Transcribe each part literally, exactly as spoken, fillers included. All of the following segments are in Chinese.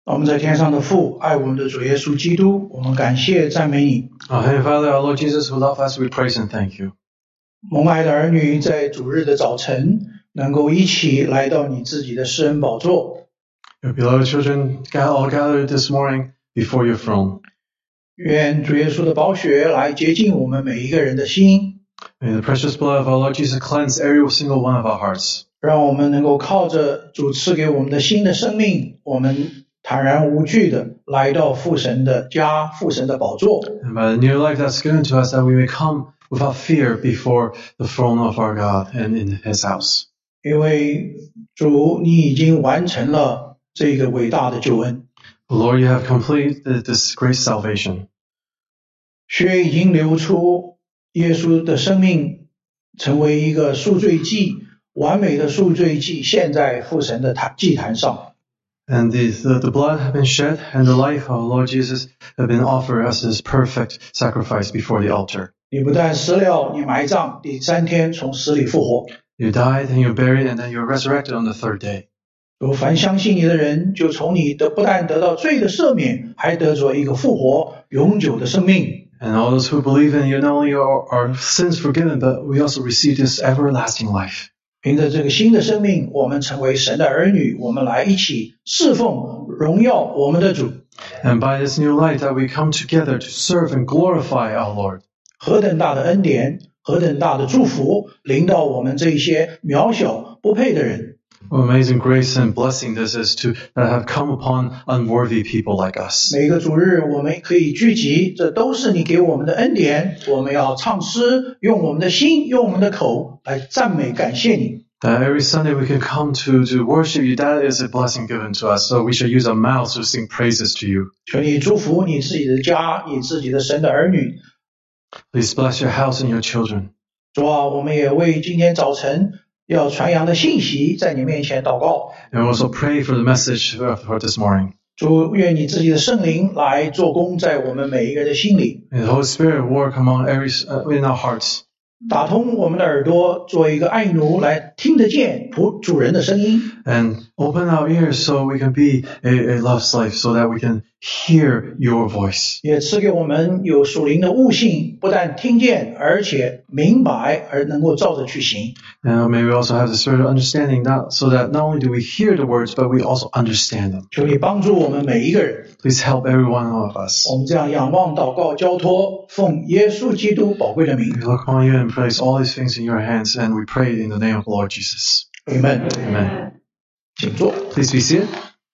我们在天上的父，爱我们的主耶稣基督，我们感谢赞美你。 Our Heavenly Father, our Lord Jesus, who love us, we praise and thank you. 蒙爱的儿女在主日的早晨能够一起来到你自己的施恩宝座。 Your beloved children all gathered this morning before your throne. 愿主耶稣的宝血来洁净我们每一个人的心， May the precious blood of our Lord Jesus cleanse every single one of our hearts. 让我们能够靠着主赐给我们的新的生命，我们坦然无惧的来到父神的家，父神的宝座。 And by the new life that's given to us, that we may come without fear before the throne of our God and in His house. 因为主你已经完成了这个伟大的救恩， Lord, you have completed this great salvation. 血已经流出，耶稣的生命成为一个赎罪祭，完美的赎罪祭，献在父神的坛祭坛上。 And the, the, the blood have been shed, and the life of our Lord Jesus have been offered as His perfect sacrifice before the altar. 你不但死了，你埋葬，第三天从死里复活。 You died and you're buried, and then you're resurrected on the third day. 有凡相信你的人，就从你的不但得到罪的赦免，还得着一个复活永久的生命。 And all those who believe in you, not only are our sins forgiven, but we also receive this everlasting life. 凭着这个新的生命，我们成为神的儿女，我们来一起侍奉荣耀我们的主。 And by this new life that we come together to serve and glorify our Lord. 何等大的恩典，何等大的祝福临到我们这一些渺小不配的人。 What amazing grace and blessing this is to that have come upon unworthy people like us. 每个主日我们可以聚集，这都是你给我们的恩典。我们要唱诗，用我们的心，用我们的口来赞美感谢你。 That every Sunday we can come to, to worship you, that is a blessing given to us. So we should use our mouths to sing praises to you. 求你祝福你自己的家，你自己的神的儿女。 Please bless your house and your children. 主啊，我们也为今天早晨要传扬的信息在你面前祷告。 And we also pray for the message for, for this morning. 主，愿你自己的圣灵来做工在我们每一个人的心里， May the Holy Spirit work among every uh, in our hearts. 打通我们的耳朵，做一个爱奴来听得见仆主人的声音。 And open our ears so we can be a, a love slave, so that we can hear your voice. 也赐给我们有属灵的悟性，不但听见，而且明白，而能够照着去行。 And may we also have the spirit of understanding, not so that not only do we hear the words, but we also understand them. 求你帮助我们每一个人。 Please help every one of us. 我们这样仰望、祷告、交托，奉耶稣基督宝贵的名 We look upon you and place all these things in your hands, and we pray in the name of the Lord Jesus. ，Amen。 Amen. 请坐， Please be seated.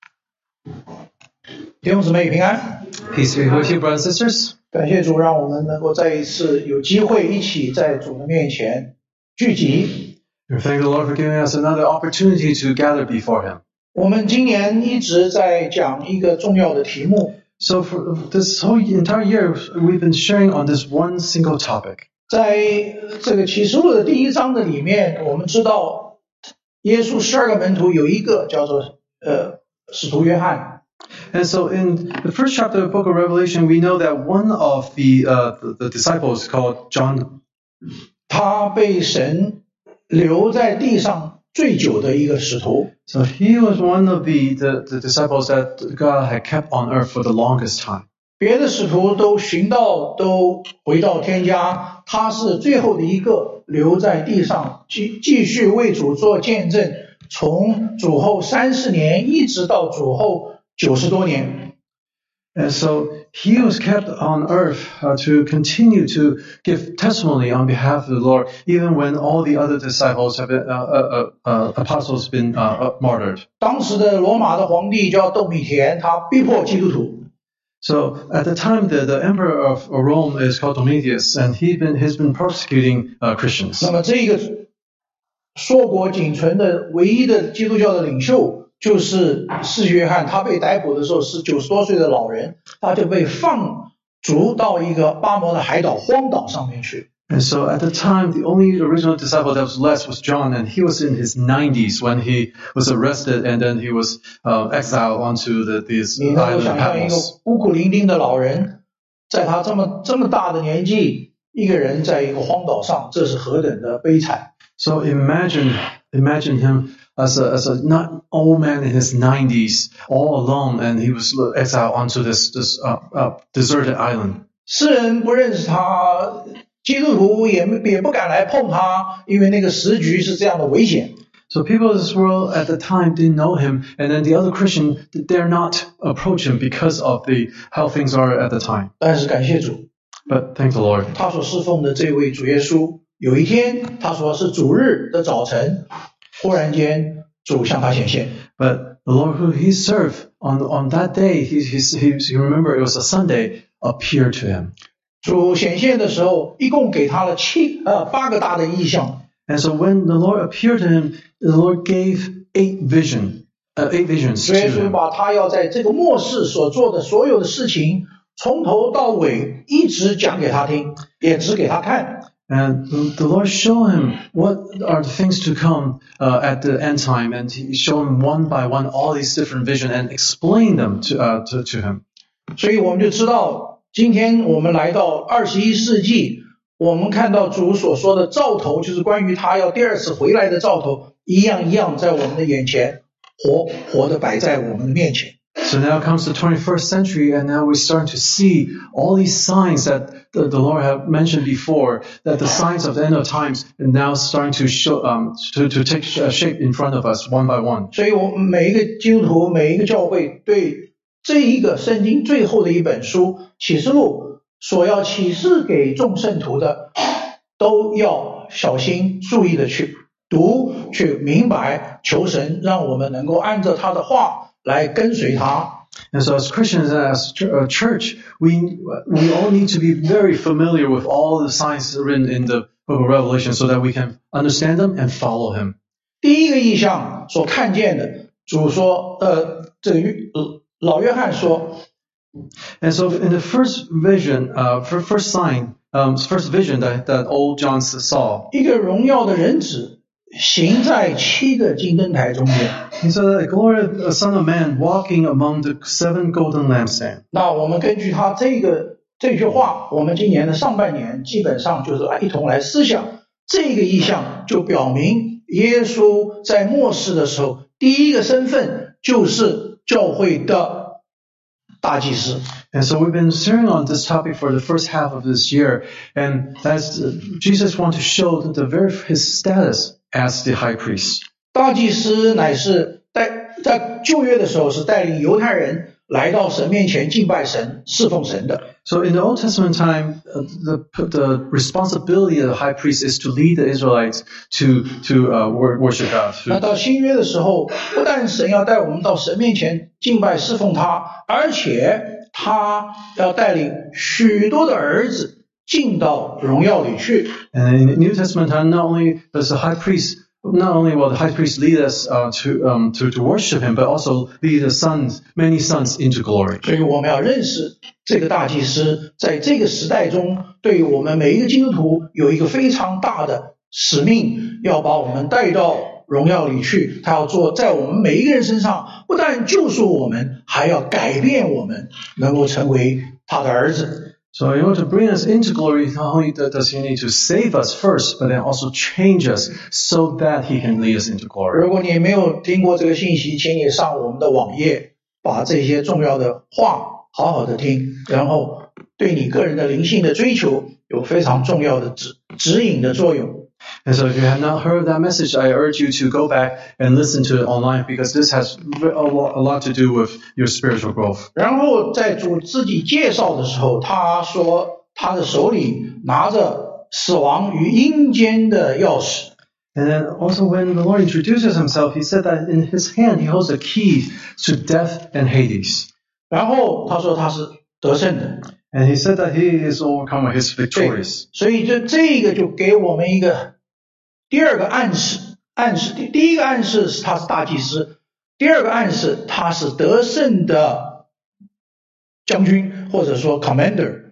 弟兄姊妹平安。 Peace be with you, brothers and sisters. 感谢主，让我们能够再一次有机会一起在主的面前聚集。 We thank the Lord for giving us another opportunity to gather before Him. 我们今年一直在讲一个重要的题目， So for this whole entire year, we've been sharing on this one single topic. 在这个启示录的第一章的里面，我们知道耶稣十二个门徒有一个叫做呃使徒约翰。 And so in the first chapter of the book of Revelation, we know that one of the, uh, the, the disciples called John, 他被神留在地上最久的一个使徒。 so he was one of the, the, the disciples that God had kept on earth for the longest time. 别的使徒都寻到，都回到天家，他是最后的一个留在地上，继继续为主做见证，从主后三十年一直到主后九十多年。 And so he was kept on earth uh, to continue to give testimony on behalf of the Lord, even when all the other disciples have been, uh, uh, uh, apostles have been uh, martyred. 当时的罗马的皇帝叫窦米田，他逼迫基督徒。 So at the time, the, the emperor of Rome is called Domitius, and he's been, he's been persecuting uh, Christians. 那么这个硕果仅存的唯一的基督教的领袖就是施洗约翰，他被逮捕的时候是九十多岁的老人，他就被放逐到一个巴摩的海岛荒岛上面去。 And so at the time, the only original disciple that was left was John, and he was in his nineties when he was arrested, and then he was uh, exiled onto the, this 你能够 island 想象一个 Patmos. 孤苦伶仃的老人，在他这么这么大的年纪，一个人在一个荒岛上，这是何等的悲惨！ So imagine, imagine him as a, as a not old man in his nineties, all alone, and he was exiled onto this, this uh, uh, deserted island. 世人不认识他，基督徒也也不敢来碰他，因为那个时局是这样的危险。 So people of this world at the time didn't know him, and then the other Christian dare not approach him because of the how things are at the time. 但是感谢主， But thank the Lord. 他所侍奉的这位主耶稣，有一天他说是主日的早晨，忽然间主向他显现。 But the Lord who he served on on that day, he he he, he remember it was a Sunday, appeared to him. 主显现的时候，一共给他了七呃八个大的意象。 And so when the Lord appeared to him, the Lord gave eight vision, uh, eight visions 主 to 耶稣 him. 把他要在这个末世所做的所有的事情，从头到尾一直讲给他听，也指给他看。 And the Lord showed him what are the things to come uh, at the end time, and He showed him one by one all these different visions and explained them to uh, to, to him. 所以我们就知道，今天我们来到二十一世纪，我们看到主所说的兆头，就是关于他要第二次回来的兆头，一样一样在我们的眼前，活活的摆在我们的面前。 So now comes the twenty-first century, and now we're starting to see all these signs that the, the Lord had mentioned before, that the signs of the end of times are now starting to show, um, to, to take shape in front of us one by one. 所以我们每一个基督徒，每一个教会，对这一个圣经最后的一本书《启示录》所要启示给众圣徒的，都要小心注意的去读、去明白，求神让我们能够按照他的话来跟随他。 And so as Christians, as a church, we we all need to be very familiar with all the signs written in the book of Revelation so that we can understand them and follow him. 第一个意象所看见的，主说，呃，这个老约翰说， And so in the first vision, uh, first sign, um, first vision that, that old John saw, 一个荣耀的人子行在七个金灯台中间。 he saw the glorious Son of Man walking among the seven golden lampstands. 那我们根据他这个这句话，我们今年的上半年基本上就是来一同来思想这个意象，就表明耶稣在末世的时候，第一个身份就是教会的大祭司。 And so we've been sharing on this topic for the first half of this year, and as Jesus wants to show the very his status as the high priest. 大祭司乃是带在旧约的时候是带领犹太人来到神面前敬拜神、侍奉神的。 So in the Old Testament time, uh, the the responsibility of the high priest is to lead the Israelites to to uh, worship God. 那到新约的时候，不但神要带我们到神面前敬拜侍奉他，而且他要带领许多的儿子进到荣耀里去。 And in the New Testament time, not only does the high priest Not only will the high priest lead us uh, to um, to to worship him, but also lead the sons, many sons, into glory. 所以我们要认识这个大祭司，在这个时代中，对我们每一个基督徒有一个非常大的使命，要把我们带到荣耀里去。他要做在我们每一个人身上，不但救赎我们，还要改变我们，能够成为他的儿子。 So in order to bring us into glory, not only does he need to save us first, but then also change us so that he can lead us into glory. 如果你没有听过这个信息，请你上我们的网页，把这些重要的话好好的听，然后对你个人的灵性的追求有非常重要的指指引的作用。 And so if you have not heard that message, I urge you to go back and listen to it online because this has a lot to do with your spiritual growth. 然后在主自己介绍的时候，他说他的手里拿着死亡与阴间的钥匙。 And then also when the Lord introduces himself, he said that in his hand he holds the keys to death and Hades. 然后他说他是得胜的。 And he said that he is overcomer, he's victorious. 所以这这个就给我们一个第二个暗示，暗示第第一个暗示是他是大祭司，第二个暗示他是得胜的将军，或者说 commander。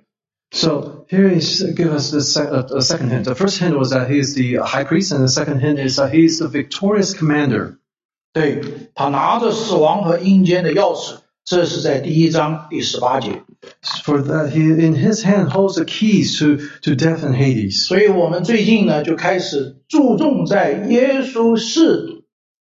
So here he's give us the sec- a second hint. The first hint was that he is the high priest, and the second hint is that he is the victorious commander. 对，他拿着死亡和阴间的钥匙，这是在第一章第十八节。 For that he in his hand holds the keys to, to death and Hades. 所以我们最近呢就开始注重在耶稣是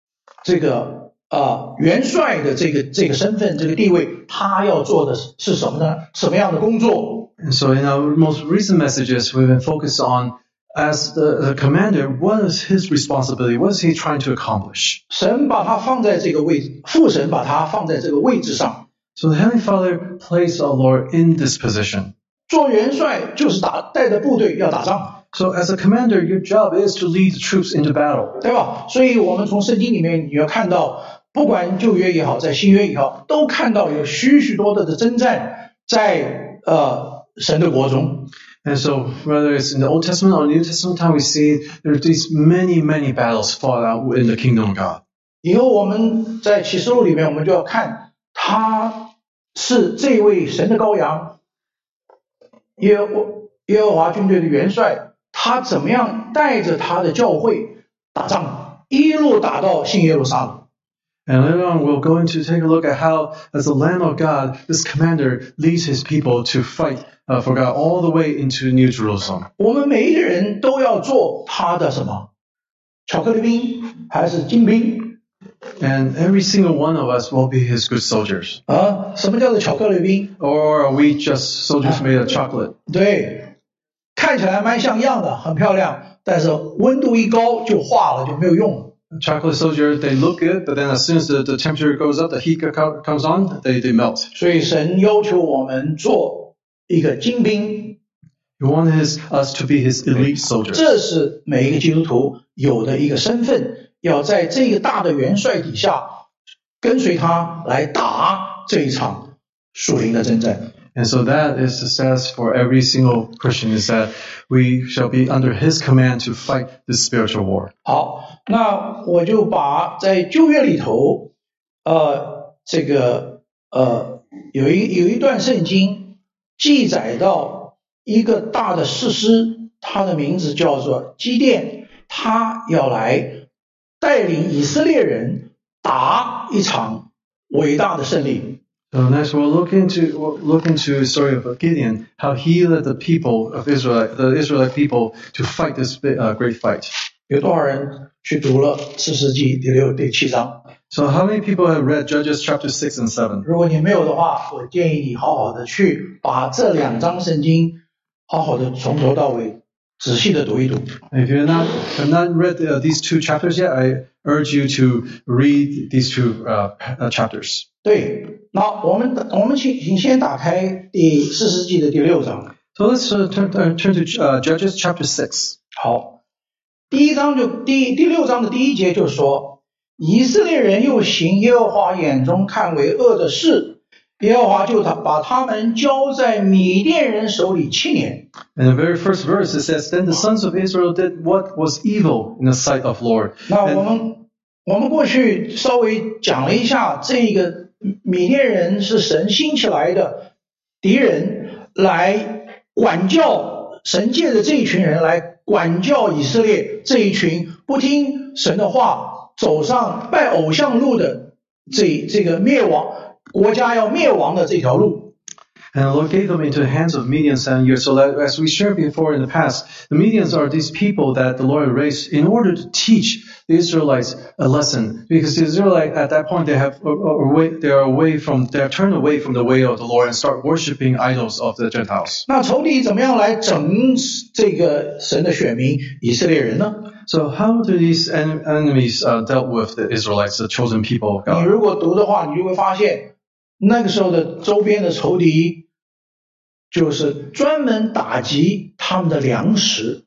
这个呃元帅的这个这个身份这个地位，他要做的是是什么呢？什么样的工作？ And so in our most recent messages, we've been focused on, as the, the commander, what is his responsibility? What is he trying to accomplish? 神把他放在这个位置，父神把他放在这个位置上。 So the Heavenly Father placed our Lord in this position. 做元帅就是打带着部队要打仗， So as a commander, your job is to lead the troops into battle. 对吧？所以我们从圣经里面你要看到，不管旧约也好，在新约也好，都看到有许许多多的征战在呃神的国中。 And so whether it's in the Old Testament or New Testament time, we see there are these many, many battles fought out in the kingdom of God. 以后我们在启示录里面，我们就要看他是这位神的羔羊，耶和耶和华军队的元帅，他怎么样带着他的教会打仗，一路打到新耶路撒冷。 And later on, we'll go into take a look at how, as the Lamb of God, this commander leads his people to fight uh, for God all the way into New Jerusalem. 我们每一个人都要做他的什么？巧克力兵还是精兵？ And every single one of us will be his good soldiers. 啊，什么叫做巧克力兵？ Or are we just soldiers made of chocolate? 对，看起来蛮像样的，很漂亮，但是温度一高就化了，就没有用了。 Chocolate soldiers, they look good, but then as soon as the, the temperature goes up, the heat co- comes on, they, they melt. 所以神要求我们做一个精兵， He wanted his, us to be his elite soldiers. 这是每一个基督徒有的一个身份，要在这个大的元帅底下跟随他来打这一场属灵的征战。 And so that is the status for every single Christian, is that we shall be under his command to fight this spiritual war. 好，那我就把在旧约里头，呃，这个呃有一有一段圣经记载到一个大的士师，他的名字叫做基甸，他要来带领以色列人打一场伟大的胜利。 So next we'll look into, we'll look into the story of Gideon, how he led the people of Israel, the Israelite people, to fight this uh, great fight. 有多少人去读了士师记第六、第七章？ So how many people have read Judges chapter six and seven? 如果你没有的话，我建议你好好的去把这两章圣经好好的从头到尾仔细的读一读。 If you're not, have not read uh, these two chapters yet, I urge you to read these two uh, uh, chapters. 对，那我们我们请请先打开第四世纪的第六章。 So let's uh, turn, uh, turn to uh, Judges chapter six. 好，第一章就第第六章的第一节就说，以色列人又行耶和华眼中看为恶的事，耶和华就他把他们交在米甸人手里七年。 In the very first verse, it says, "Then the sons of Israel did what was evil in the sight of Lord." 那我们我们过去稍微讲了一下，这个米甸人是神兴起来的敌人，来管教神借着这一群人来管教以色列这一群不听神的话，走上拜偶像路的这这个灭亡国家要灭亡的这条路。 And the Lord gave them into the hands of Midian seven years. So that, as we shared before in the past, the Midians are these people that the Lord raised in order to teach the Israelites a lesson. Because the Israelites at that point, they have away, they are away from, they are turned away from the way of the Lord and start worshiping idols of the Gentiles. 那仇敌怎么样来整这个神的选民以色列人呢？ So how do these en- enemies uh, dealt with the Israelites, the chosen people of 你 God? 如果读的话，你就会发现，那个时候的周边的仇敌，就是专门打击他们的粮食。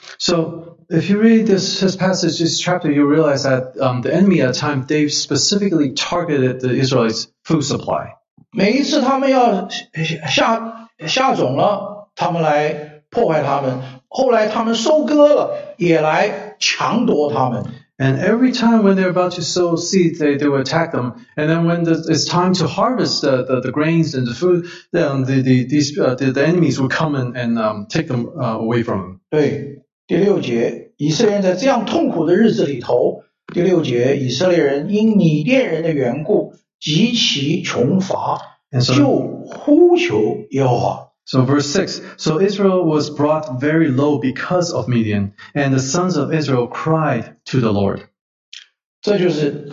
So if you read this, this passage, this chapter, you realize that um, the enemy at the time, they specifically targeted the Israelites' food supply. 每一次他们要下下种了，他们来破坏他们；后来他们收割了，也来抢夺他们。 And every time when they're about to sow seeds, they, they will attack them. And then when the, it's time to harvest the, the, the grains and the food, then the, the, these, uh, the, the enemies will come and, and um, take them uh, away from them. 对，第六节，以色列人在这样痛苦的日子里头，第六节，以色列人因米甸人的缘故极其穷乏， And so- 就呼求耶和华。 So verse six, so Israel was brought very low because of Midian, and the sons of Israel cried to the Lord. 这就是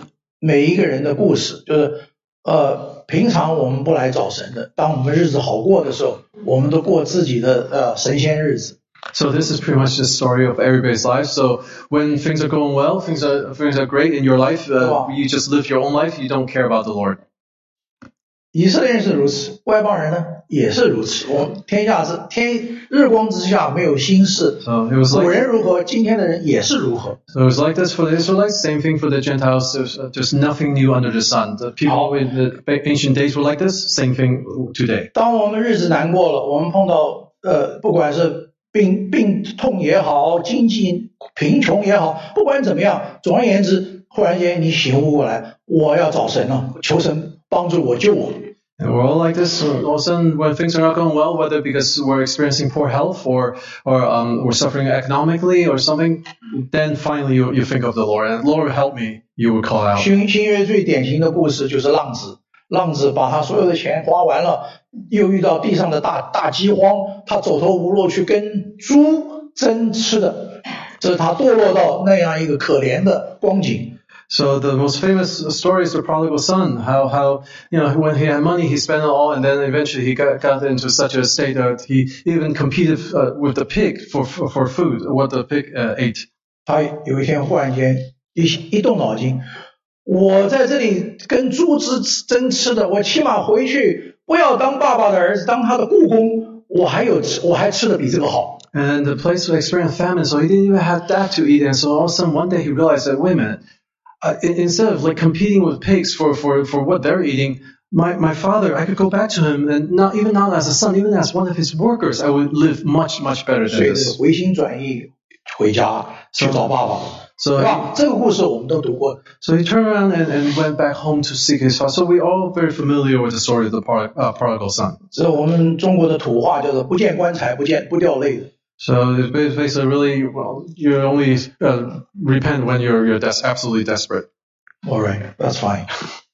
每一个人的故事，就是呃，平常我们不来找神的，当我们日子好过的时候，我们都过自己的呃神仙日子。 So this is pretty much the story of everybody's life. So when things are going well, things are things are great in your life, uh, you just live your own life. You don't care about the Lord. 以色列人是如此，外邦人呢也是如此。我们天下是天日光之下没有新事。 So it was 古 like 人如何，今天的人也是如何。 so it was like this for the Israelites. Same thing for the Gentiles. There's uh, just nothing new under the sun. The people in the ancient days were like this. Same thing today. 当我们日子难过了，我们碰到呃，不管是病病痛也好，经济贫穷也好，不管怎么样，总而言之，忽然间你醒悟过来，我要找神了，求神帮助我救我。 And we're all like this. All of a sudden, when things are not going well, whether because we're experiencing poor health or or um, we're suffering economically or something, then finally you, you think of the Lord. And Lord, help me, you would call out. 新新约最典型的故事就是浪子，浪子把他所有的钱花完了，又遇到地上的大大饥荒，他走投无路去跟猪争吃的，这是他堕落到那样一个可怜的光景。 So the most famous story is the prodigal son. How how you know when he had money, he spent it all, and then eventually he got got into such a state that he even competed uh, with the pig for, for for food, what the pig uh, ate. 他有一天忽然间一一动脑筋，我在这里跟猪只争吃的，我起码回去不要当爸爸的儿子，当他的雇工，我还有吃，我还吃的比这个好。 And the place to experience famine, so he didn't even have that to eat. And so all of a sudden one day he realized that, wait a minute, uh, instead of like competing with pigs for, for, for what they're eating, my, my father, I could go back to him and not even not as a son, even as one of his workers, I would live much, much better than 所以 this. 回心转意回家去找爸爸， So 对吧？这个故事我们都读过。 So he turned around and, and went back home to seek his father. So we're all very familiar with the story of the prod, uh, prodigal son. 这我们中国的土话叫做不见棺材不见不掉泪的。 So it's basically really, well, you only uh, repent when you're you're des- absolutely desperate. All right, that's fine.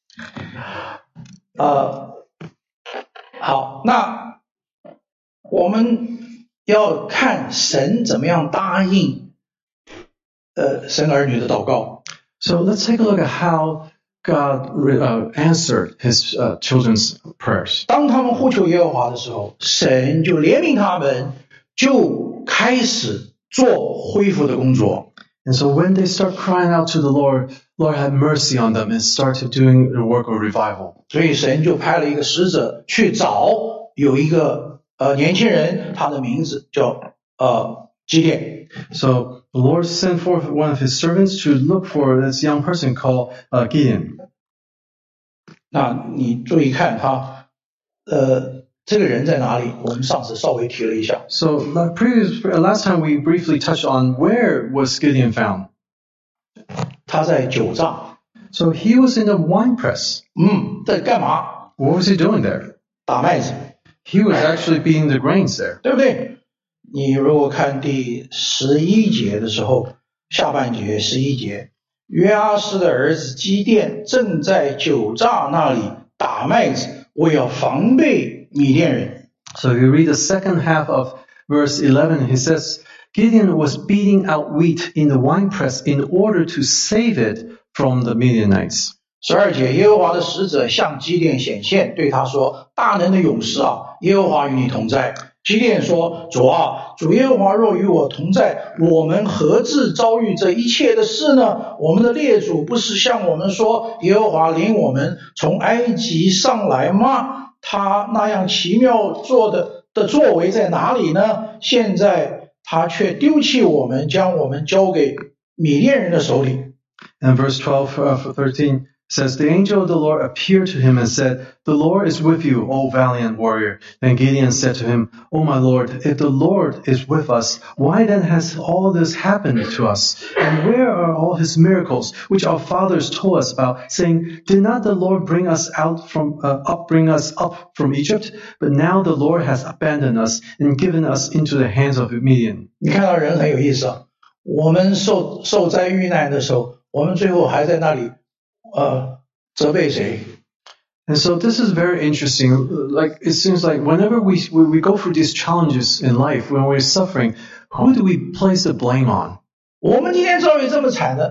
呃，好，那我们要看神怎么样答应呃神儿女的祷告。 So let's take a look at how God uh, answered his uh, children's prayers. 当他们呼求耶和华的时候，神就怜悯他们，就开始做恢复的工作。 And so when they start crying out to the Lord, Lord have mercy on them and started doing the work of revival. 所以神就派了一个使者去找有一个呃年轻人，他的名字叫呃基甸。 So the Lord sent forth one of his servants to look for this young person called uh, Gideon. 那你注意看他呃这个人在哪里？我们上次稍微提了一下。 So the previous, last time we briefly touched on where was Gideon found. 他在酒榨， So he was in the wine press. 嗯，在干嘛？ What was he doing there? 打麦子， He was actually beating the grains there. 对不对？你如果看第十一节的时候，下半节十一节，约阿施的儿子基甸正在酒榨那里打麦子，为要防备米甸人。 So if you read the second half of verse eleven, he says, Gideon was beating out wheat in the winepress in order to save it from the Midianites. 十二节，耶和华的使者向基甸显现，对他说：“大能的勇士啊，耶和华与你同在。”基甸说：“主啊，主耶和华若与我同在，我们何至遭遇这一切的事呢？我们的列祖不是向我们说，耶和华领我们从埃及上来吗？他那样奇妙做的的作为在哪里呢？现在他却丢弃我们，将我们交给米甸人的手里。” And verse twelve of thirteen says, The angel of the Lord appeared to him and said, The Lord is with you, O valiant warrior. Then Gideon said to him, O my Lord, if the Lord is with us, why then has all this happened to us? And where are all his miracles, which our fathers told us about, saying, Did not the Lord bring us out from, uh, up, bring us up from Egypt? But now the Lord has abandoned us and given us into the hands of Midian. 你看到人很有意思啊，我们受受灾遇难的时候，我们最后还在那里呃责备谁？ And so this is very interesting. Like it seems like whenever we we go through these challenges in life, when we're suffering, who do we place the blame on? 我们今天遭遇这么惨的，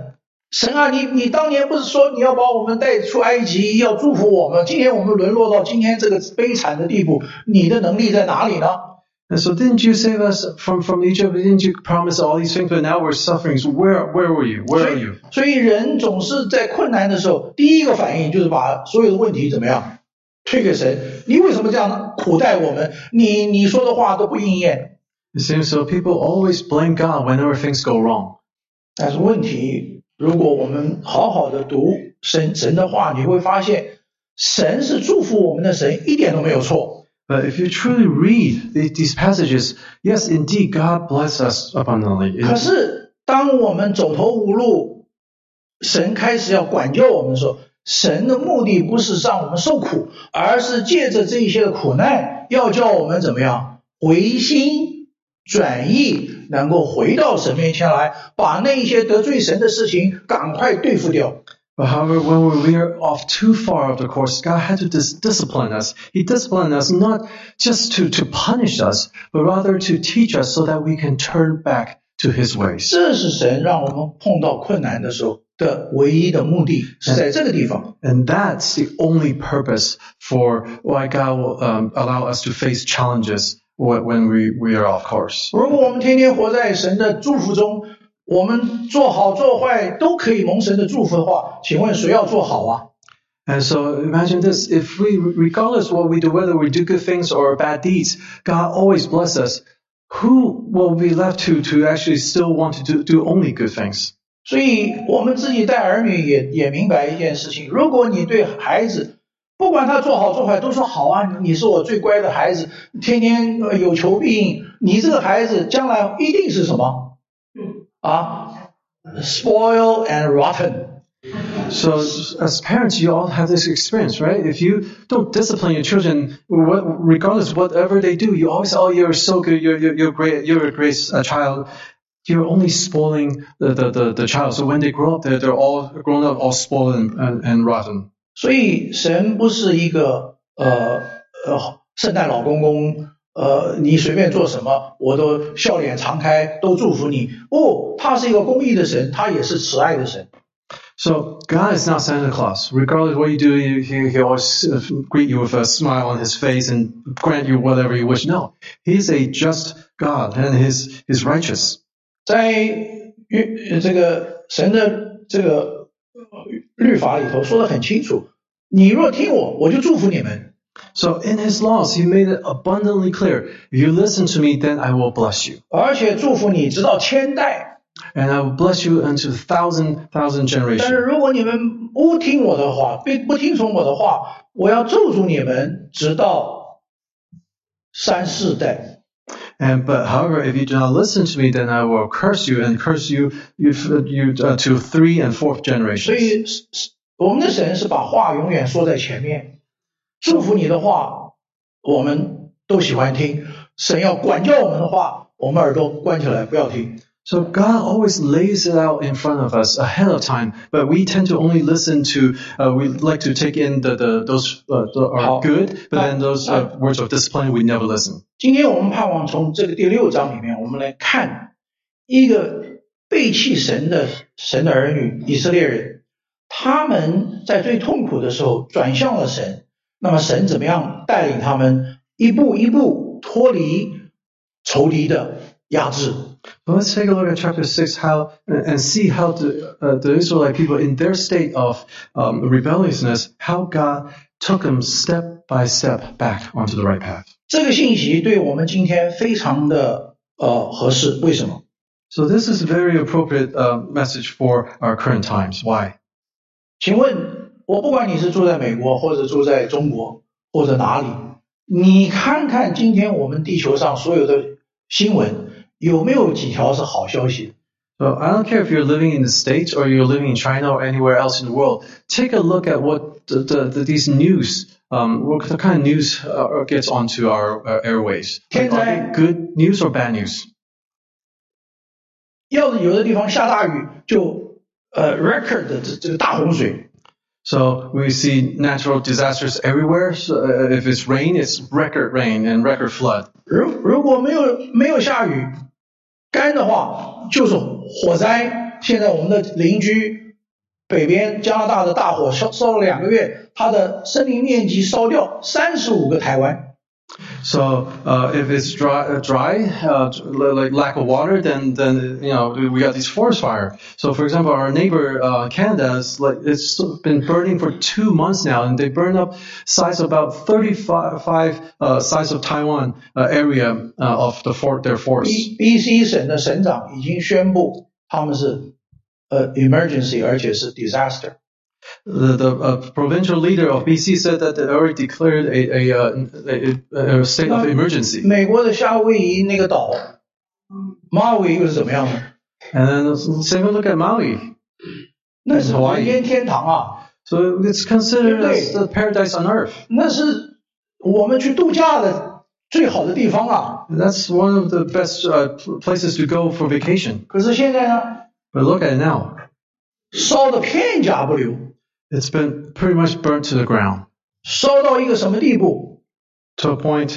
神啊，你你当年不是说你要把我们带出埃及，要祝福我们？今天我们沦落到今天这个悲惨的地步，你的能力在哪里呢？ And so didn't you save us from, from Egypt? Didn't you promise all these things? But now we're suffering. So where, where were you? Where are you? 所以人总是在困难的时候，第一个反应就是把所有的问题怎么样推给神。你为什么这样苦待我们？你你说的话都不应验。 It seems so people always blame God whenever things go wrong. 但是问题，如果我们好好的读神神的话，你会发现，神是祝福我们的神，一点都没有错。 But if you truly read these passages, yes, indeed, God bless us abundantly. 可是当我们走投无路，神开始要管教我们的时候，神的目的不是让我们受苦，而是借着这些的苦难，要叫我们怎么样回心转意，能够回到神面前来，把那些得罪神的事情赶快对付掉。 But however, when we veer off too far of the course, God had to dis- discipline us. He disciplined us not just to, to punish us, but rather to teach us so that we can turn back to His ways. 这是神让我们碰到困难的时候的唯一的目的，是在这个地方。 And that's the only purpose for why God will um, allow us to face challenges when we, we are off course. 如果我们天天活在神的祝福中，我们做好做坏都可以蒙神的祝福的话，请问谁要做好啊？ And so imagine this, if we, regardless what we do, whether we do good things or bad deeds, God always bless us. Who will be left to, to actually still want to do, do only good things? 所以我们自己带儿女也也明白一件事情，如果你对孩子不管他做好做坏都说好啊，你是我最乖的孩子，天天有求必应，你这个孩子将来一定是什么啊 spoil and rotten。 So as parents, you all have this experience, right? If you don't discipline your children, what, regardless of whatever they do, you always, oh, you're so good, you're, you're, you're great, you're a great uh, child. You're only spoiling the, the, the, the child. So when they grow up, they're, they're all grown up, all spoiled and, and, and rotten. 所以神不是一个呃呃圣诞老公公，呃你随便做什么我都笑脸常开，都祝福你。哦，他是一个公义的神，他也是慈爱的神。 So God is not Santa Claus. Regardless of what you do, he, he always greet you with a smile on his face and grant you whatever you wish. No, he's a just God and his is righteous. 在这个神的这个律法里头说得很清楚，你若听我，我就祝福你们。 So in his laws, he made it abundantly clear. If you listen to me, then I will bless you. 而且祝福你直到千代。 And I will bless you unto thousand, thousand 但是 generations. 如果你们不听我的话，不不听从我的话，我要咒诅你们直到三四代。 And but however, if you do not listen to me, then I will curse you and curse you, you, you uh, to three and fourth 所 generations. 以我们的神是把话永远说在前面，祝福你的话，我们都喜欢听；神要管教我们的话，我们耳朵关起来不要听。 So God always lays it out in front of us ahead of time, but we tend to only listen to, uh, we like to take in the, the those uh, the, are good, but then those uh, words of discipline we never listen. 今天我们盼望从这个第六章里面，我们来看一个背弃神的神的儿女以色列人，他们在最痛苦的时候转向了神，那么神怎么样带领他们一步一步脱离仇敌的压制。 So let's take a look at chapter six, how and see how the, uh, the Israelite people in their state of um, rebelliousness, how God took them step by step back onto the right path. 这个信息对我们今天非常的呃合适，为什么？ So this is a very appropriate uh, message for our current times. Why? 请问我不管你是住在美国，或者住在中国，或者哪里，你看看今天我们地球上所有的新闻。有没有几条是好消息？ So I don't care if you're living in the States or you're living in China or anywhere else in the world. Take a look at what the, the, the, these news, um, what the kind of news uh, gets onto our uh, airways. Like, are they good news or bad news? 要是有的地方下大雨，就呃 record 的这这个大洪水。 So we see natural disasters everywhere. So uh, if it's rain, it's record rain and record flood. 如如果没有没有下雨，干的话就是火灾。现在我们的邻居北边加拿大的大火烧烧了两个月，它的森林面积烧掉三十五个台湾。 So uh, if it's dry, uh, dry uh, like lack of water, then then you know we got these forest fire. So for example, our neighbor uh, Canada is like it's been burning for two months now, and they burn up size about thirty-five uh, size of Taiwan uh, area uh, of the for their forest. B C 省的省长已经宣布他们是呃 emergency， 而且是 disaster。 The, the uh, provincial leader of B C said that they already declared a, a, a, a state of emergency. 美国的夏威夷那个岛，马威又是怎么样呢？ And then same look at Maui. 那是人间天堂啊！ So it's considered as the paradise on earth. 那是我们去度假的最好的地方啊！ That's one of the best uh, places to go for vacation. 可是现在呢？ But look at it now. 烧得片甲不留。 It's been pretty much burnt to the ground. 烧到一个什么地步 To a point.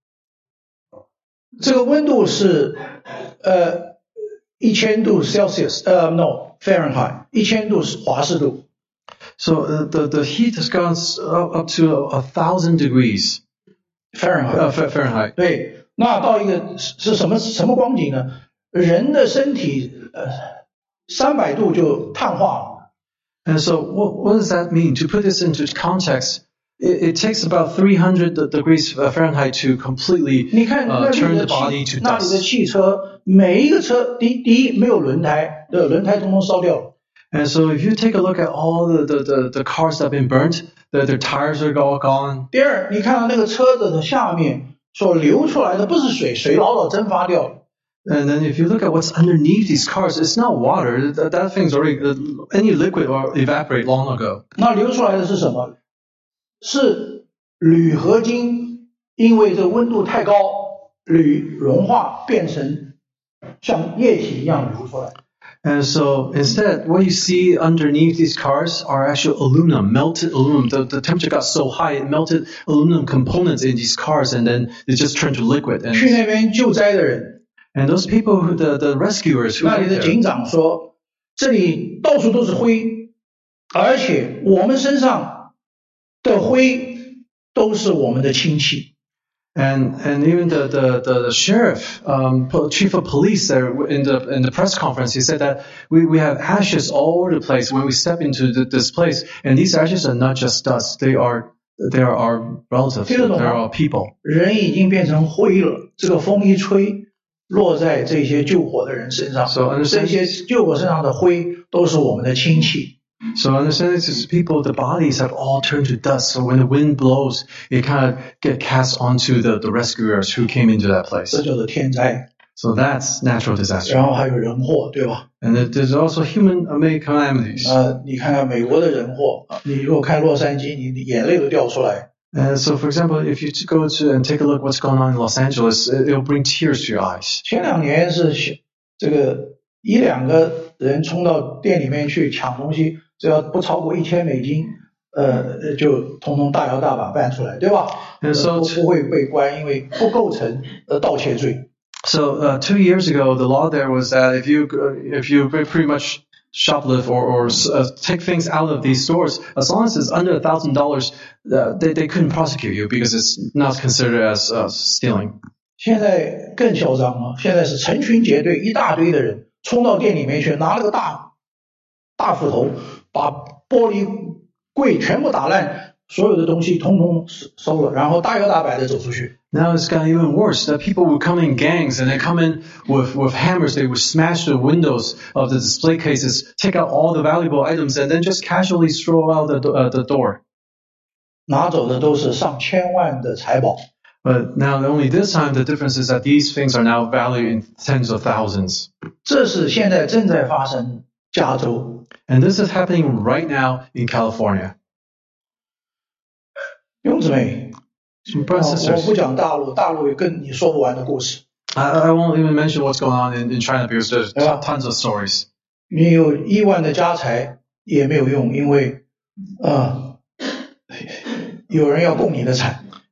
这个温度是呃一千度 Celsius， 呃 no Fahrenheit， 一千度是华氏度。 So uh, the the heat has gone up to a thousand degrees. Fahrenheit. Uh, Fahrenheit. 对，那到一个是什么什么光景呢？人的身体呃三百度就碳化了。 And so what, what does that mean? To put this into context, it, it takes about three hundred degrees Fahrenheit to completely uh, turn the body to 那里的 dust. 汽车，每一个车，第第一没有轮胎，的轮胎通通烧掉了。 And so if you take a look at all the, the, the, the cars that have been burnt, the, their tires are all gone. 第二，你看到那个车子的下面所流出来的不是水，水老早蒸发掉了。 And then if you look at what's underneath these cars, it's not water. That, that thing's already, any liquid will evaporate long ago. 那流出来的是什么？是铝合金，因为这温度太高，铝融化变成像液体一样流出来。 And so instead, what you see underneath these cars are actual aluminum, melted aluminum. The, the temperature got so high, it melted aluminum components in these cars, and then they just turned to liquid. And, 去那边救灾的人。 And those people, who, the, the rescuers who 那里的警长说，这里到处都是灰，而且我们身上的灰都是我们的亲戚。 And and even the the, the sheriff, um, chief of police there in the in the press conference, he said that we, we have ashes all over the place when we step into the, this place, and these ashes are not just dust; they are they are our relatives, they are our people. 人已经变成灰了，这个风一吹，落在这些救火的人身上， So 这些救火身上的灰都是我们的亲戚。 So understand these people, the bodies have all turned to dust. So when the wind blows, it kind of get cast onto the, the rescuers who came into that place. 这就是天灾。 So that's natural disaster. 然后还有人祸，对吧？ And there's also human-made calamities. 呃，你看看美国的人祸，你如果看洛杉矶，你的眼泪都掉出来。 And so, for example, if you go to and take a look what's going on in Los Angeles, it'll bring tears to your eyes. 前两年是这个一两个人冲到店里面去抢东西。 只要不超过一千美金，呃，就通通大摇大摆办出来，对吧？ And so 不不会被关，因为不构成呃盗窃罪。 So uh, two years ago, the law there was that if you if you pretty much shoplift or or uh, take things out of these stores, as long as it's under a thousand dollars, they they couldn't prosecute you because it's not considered as uh, stealing. 现在更嚣张了，现在是成群结队，一大堆的人冲到店里面去，拿了个大大斧头。 把玻璃柜全部打烂，所有的东西通通收了，然后大摇大摆的走出去。 Now it's gotten even worse. That people would come in gangs and they come in with with hammers. They would smash the windows of the display cases, take out all the valuable items, and then just casually throw out the uh, the door. 拿走的都是上千万的财宝。 But now only this time the difference is that these things are now valued in tens of thousands. 这是现在正在发生加州。 And this is happening right now in California. 弟兄姊妹， Brothers and sisters, 我不讲大陆，大陆有跟你说不完的故事。 I, I won't even mention what's going on in, in China because there's Yeah. tons of stories. 你有亿万的家财也没有用，因为呃，有人要供你的产。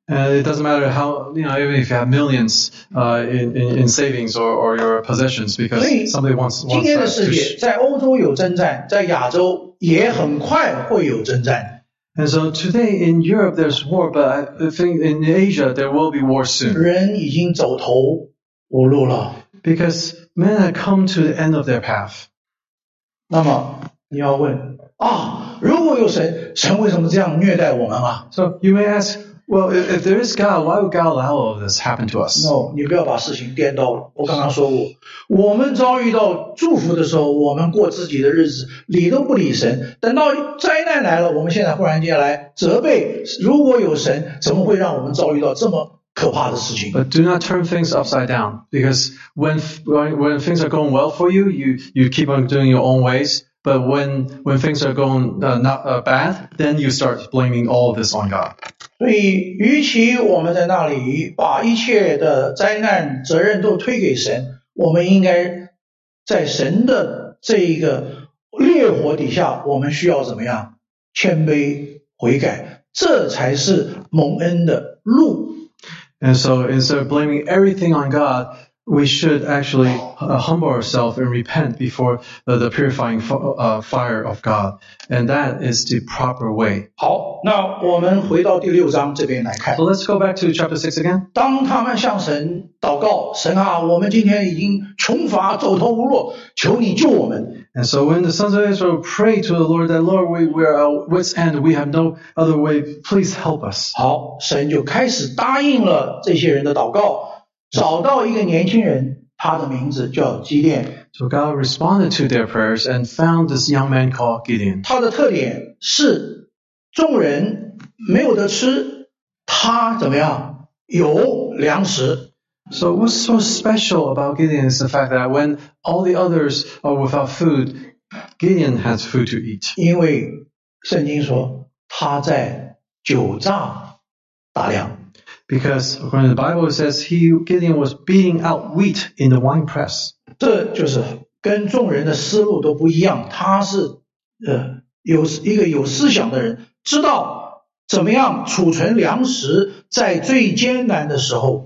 And it doesn't matter how, you know, even if you have millions uh, in, in, in savings or, or your possessions, 所 because 以 somebody wants, 今 wants 天的 that 世 to 界 sh- 在欧洲有征战，在亚洲也很快会有征战。 And so today in Europe there's war, but I think in Asia there will be war soon. 人已经走投无路了。 Because men have come to the end of their path. 那么你要问啊，如果有神，神为什么这样虐待我们啊 So you may ask, well, if, if there is God, why would God allow all of this happen to us? ？No，你不要把事情颠倒了。我刚刚说过，我们遭遇到祝福的时候，我们过自己的日子，理都不理神。等到灾难来了，我们现在忽然间来责备，如果有神，怎么会让我们遭遇到这么可怕的事情？ But do not turn things upside down, because when when, when things are going well for you, you, you keep on doing your own ways. But when when things are going uh, not uh, bad, then you start blaming all of this on God. 所以，与其我们在那里把一切的灾难责任都推给神，我们应该在神的这一个烈火底下，我们需要怎么样？谦卑悔改，这才是蒙恩的路。 And so instead of blaming everything on God, we should actually uh, humble ourselves and repent before the, the purifying f- uh, fire of God. And that is the proper way. 好，那我们回到第六章这边来看 So。let's go back to chapter six again. 当他们向神祷告，神啊，我们今天已经穷乏，走投无路，求你救我们。 And so when the sons of Israel pray to the Lord, that Lord, we, we're at wit's end, we have no other way, please help us. 好，神就开始答应了这些人的祷告，找到一个年轻人，他的名字叫基甸。 So God responded to their prayers and found this young man called Gideon. 他的特点是众人没有得吃，他怎么样？有粮食。 So what's so special about Gideon is the fact that when all the others are without food, Gideon has food to eat. 因为圣经说他在酒榨打粮。 Because according to the Bible, it says he Gideon was beating out wheat in the wine press. 这就是跟众人的思路都不一样，他是呃有一个有思想的人，知道怎么样储存粮食，在最艰难的时候。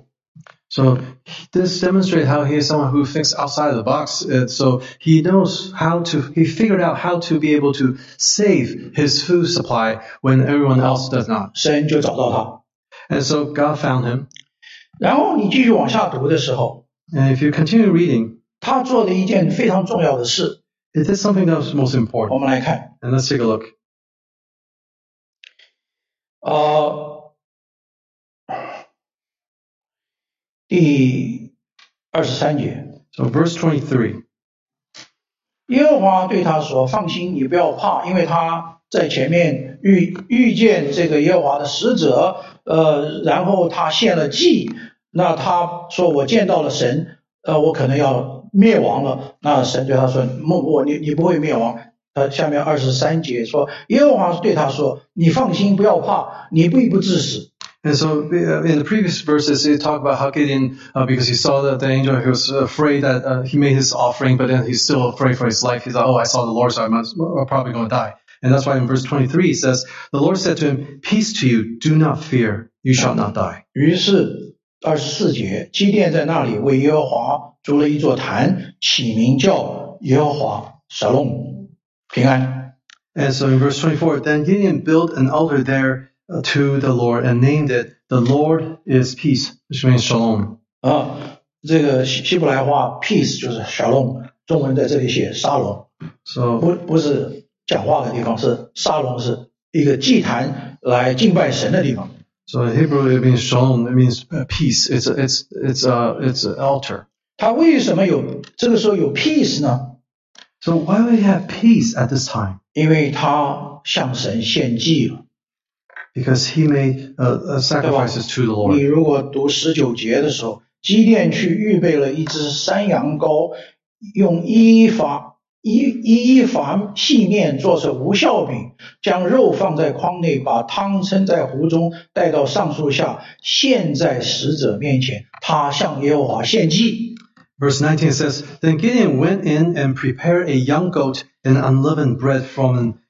So this demonstrates how he is someone who thinks outside of the box. Uh, so he knows how to, he figured out how to be able to save his food supply when everyone else does not. 神就找到他， And so God found him. 然后你继续往下读的时候， And if you continue reading, 他做了一件非常重要的事， it is something that was most 我 important. 们来看， And let's take a look. 呃，第二十三节。 So verse twenty-three. 耶和华对他说：“放心，你不要怕，因为他在前面遇遇见这个耶和华的使者，呃，然后他献了祭。那他说我见到了神，呃，我可能要灭亡了。那神对他说：莫不，你你不会灭亡。呃，下面二十三节说，耶和华对他说：你放心，不要怕，你必不致死。” And so uh, in the previous verses, it talked about how Gideon, uh, because he saw the, the angel, he was afraid that uh, he made his offering, but then he's still afraid for his life. He's like, oh, I saw the Lord, so I must, I'm probably going to die. And that's why in verse twenty-three, it says, the Lord said to him, peace to you, do not fear, you shall not die. 于是二十四节，基甸在那里为耶和华筑了一座坛，起名叫耶和华沙龙，平安。 And so in verse twenty-four, then Gideon built an altar there uh, to the Lord and named it, the Lord is peace, which means shalom. 啊，这个希希伯来话 peace 就是 shalom，中文在这里写沙龙， So 不不是讲话的地方，是沙龙是一个祭坛来敬拜神的地方。 So in Hebrew, it means shalom, it means uh, peace. It's a, it's, it's a, it's an altar. 他为什么有这个时候有 peace 呢？ So why would he have peace at this time? 因为他向神献祭了。 Because he made uh, uh, sacrifices to the 你 Lord. 如果读十九节的时候，基甸去预备了一只山羊羔，用伊法伊伊法细面做成无酵饼，将肉放在筐内，把汤盛在壶中，带到上树下，献在使者面前。他向耶和华献祭。 Verse nineteen says, then Gideon went in and prepared a young goat and unleavened bread from an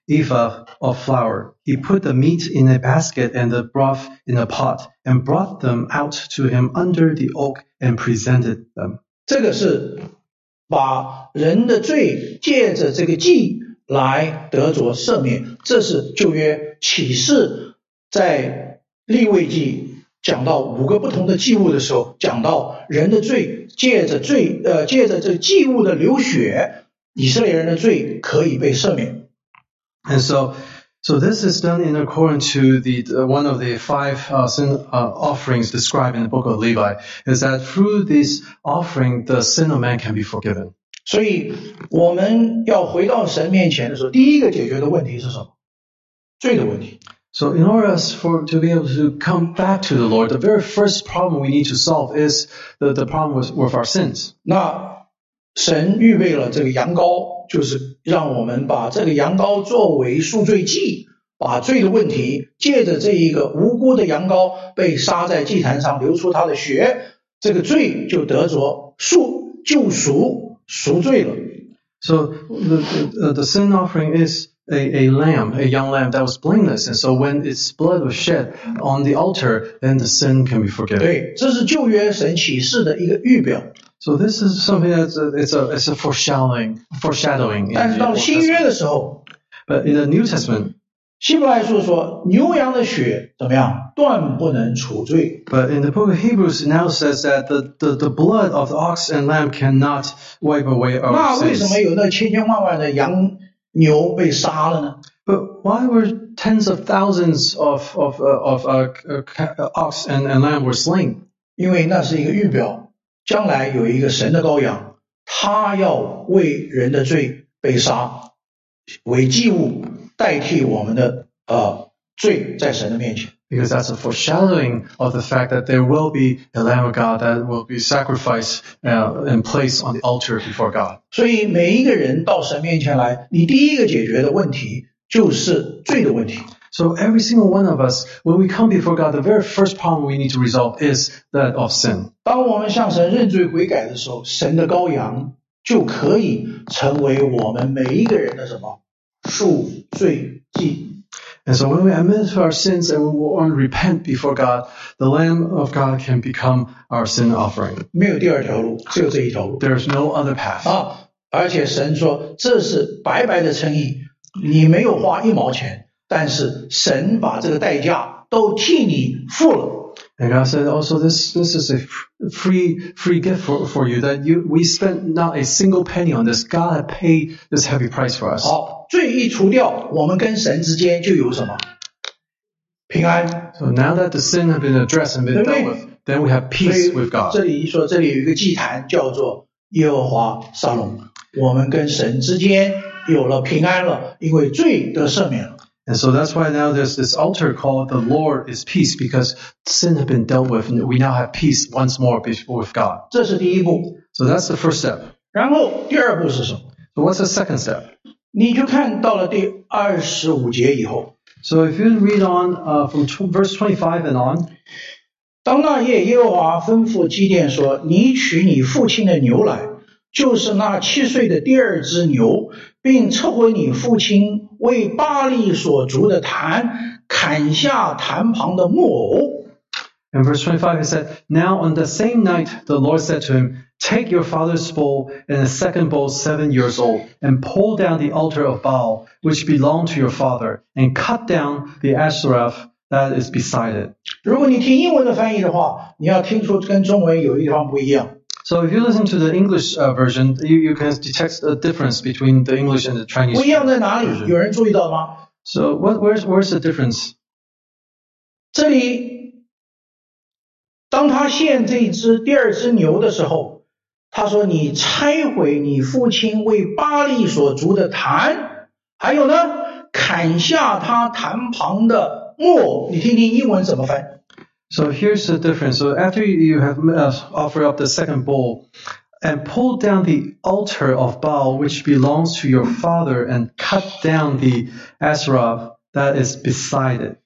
ephah of flour. He put the meat in a basket and the broth in a pot, and brought them out to him under the oak and presented them. 这个是把人的罪借着这个祭来得着赦免，这是旧约启示在利未记讲到五个不同的祭物的时候，讲到人的罪借着罪呃借着这祭物的流血，以色列人的罪可以被赦免。 And so, so this is done in accordance to the uh, one of the five uh, sin uh, offerings described in the book of Levi, is that through this offering, the sin of man can be forgiven. 所以我们要回到神面前的时候，第一个解决的问题是什么？罪的问题。 So in order for to be able to come back to the Lord, the very first problem we need to solve is the, the problem with, with our sins. 那神预备了这个羊羔，就是让我们把这个羊羔作为赎罪祭，把罪的问题借着这一个无辜的羊羔被杀在祭坛上，流出他的血，这个罪就得着赎救赎赎罪了。 So the, the, the sin offering is A, a lamb, a young lamb that was blameless. And so when its blood was shed on the altar, then the sin can be forgiven. 对，这是旧约神启示的一个预表。 So this is something that's a, it's a, it's a foreshadowing, foreshadowing. 但是到了新约的时候 But in the New Testament, 希伯来书说牛羊的血怎么样？断不能除罪。 But in the book of Hebrews, it now says that the, the, the blood of the ox and lamb cannot wipe away our 那为什 sins. 么有那千千万万的羊牛被杀了呢？ But why were tens of thousands of, of, uh, of uh, uh, ox and, and lamb were slain? 因为那是一个预表，将来有一个神的羔羊，他要为人的罪被杀，为祭物代替我们的呃罪在神的面前。 Because that's a foreshadowing of the fact that there will be a Lamb of God that will be sacrificed uh, and placed on the altar before God. 所以每一个人到神面前来，你第一个解决的问题就是罪的问题。 So every single one of us, when we come before God, the very first problem we need to resolve is that of sin. 当我们向神认罪悔改的时候，神的羔羊就可以成为我们每一个人的什么赎罪祭。 And so when we admit to our sins and we want to repent before God, the Lamb of God can become our sin offering. 没有第二条路，只有这一条路 There's no other path. 啊！而且神说这是白白的诚意，你没有花一毛钱，但是神把这个代价都替你付了。 And God said also this, this is a free, free gift for, for you, that you, we spent not a single penny on this. God had paid this heavy price for us. 好，罪一除掉，我们跟神之间就有什么平安。 So now that the sin has been addressed and been dealt with, then we have 所 peace 以 with 这 God. 里说，这里有一个祭坛叫做耶和华沙龙，我们跟神之间有了平安了，因为罪得赦免了。 And so that's why now there's this altar called the Lord is peace, because sin has been dealt with and we now have peace once more with God. 这是第一步。 So that's the first step. 然后第二步是什么？ So what's the second step? 你就看到了第二十五节以后， So if you read on uh, from tw- verse twenty-five and on, 当那夜耶和华吩咐基甸说：“你取你父亲的牛来，就是那七岁的第二只牛，并撤回你父亲为巴力所筑的坛，砍下坛旁的木偶。” in verse twenty-five it said, Now on the same night the Lord said to him, Take your father's bull and a second bull seven years old, and pull down the altar of Baal, which belonged to your father, and cut down the Asherah that is beside it. 如果你听英文的翻译的话，你要听出跟中文有一地方不一样。 So if you listen to the English uh, version, you, you can detect a difference between the English and the Chinese 不一样在哪里？ version. 有人注意到吗？ So what, where's, where's the difference? 这里，当他献这只第二只牛的时候，他说：“你拆毁你父亲为巴力所筑的坛，还有呢，砍下他坛旁的木偶。”你听听英文怎么翻？ So here's the difference. So after you have uh, offered up the second bull, and pull down the altar of Baal, which belongs to your father, and cut down the Asherah that is beside it.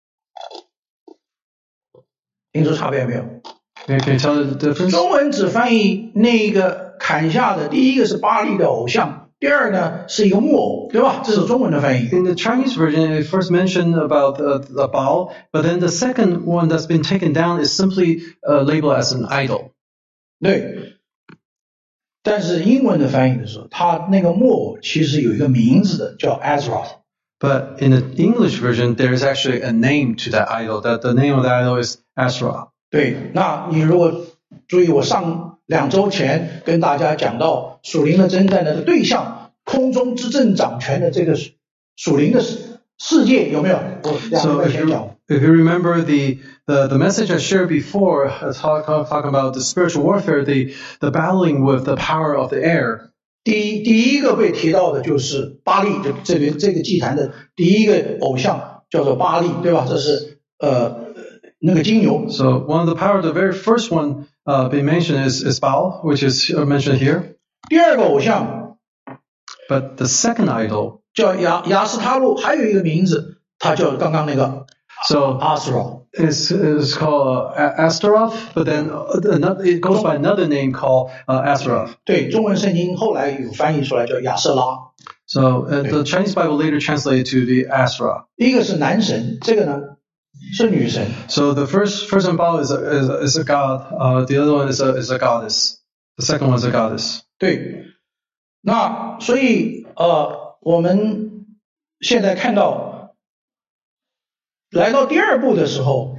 听出差别没有？ Can, can you tell the difference? 中文只翻译那个砍下的，第一个是巴力的偶像， 第二呢是一个木偶，对吧？这是中文的翻译。 In the Chinese version, it first mentioned about the, the Baal, but then the second one that's been taken down is simply uh, labeled as an idol. 对，但是英文的翻译的时候，它那个木偶其实有一个名字的，叫 Asherah。 But in the English version, there is actually a name to that idol. That the name of that idol is Asherah. 对，那你如果注意，我上两周前跟大家讲到属灵的征战的对象，空中之阵掌权的这个属灵的世界有没有？我两 So 个 if 先 you, 讲。 if you remember the, the, the message I shared before, uh, talk, talking about the spiritual warfare, the, the battling with the power of the air. 第一第一个被提到的就是巴利，就这边这个祭坛的第一个偶像叫做巴利，对吧？这是呃那个金牛。 So one of the power, the very first one uh, being mentioned is, is Baal, which is mentioned here. 第二个偶像 But the second idol, 叫亚亚斯他路，还有一个名字，它叫刚刚那个 so Asherah。 is is called uh, Astaroth, but then another, it goes by another name called uh, Astaroth. 对，中文圣经后来有翻译出来叫亚瑟拉。 So uh, the Chinese Bible later translated to the Astra. 一个是男神，这个呢是女神。 So the first first one Baal is a, is, a, is a god. Uh, the other one is a is a goddess. The second one is a goddess. 对，那所以呃，我们现在看到来到第二步的时候，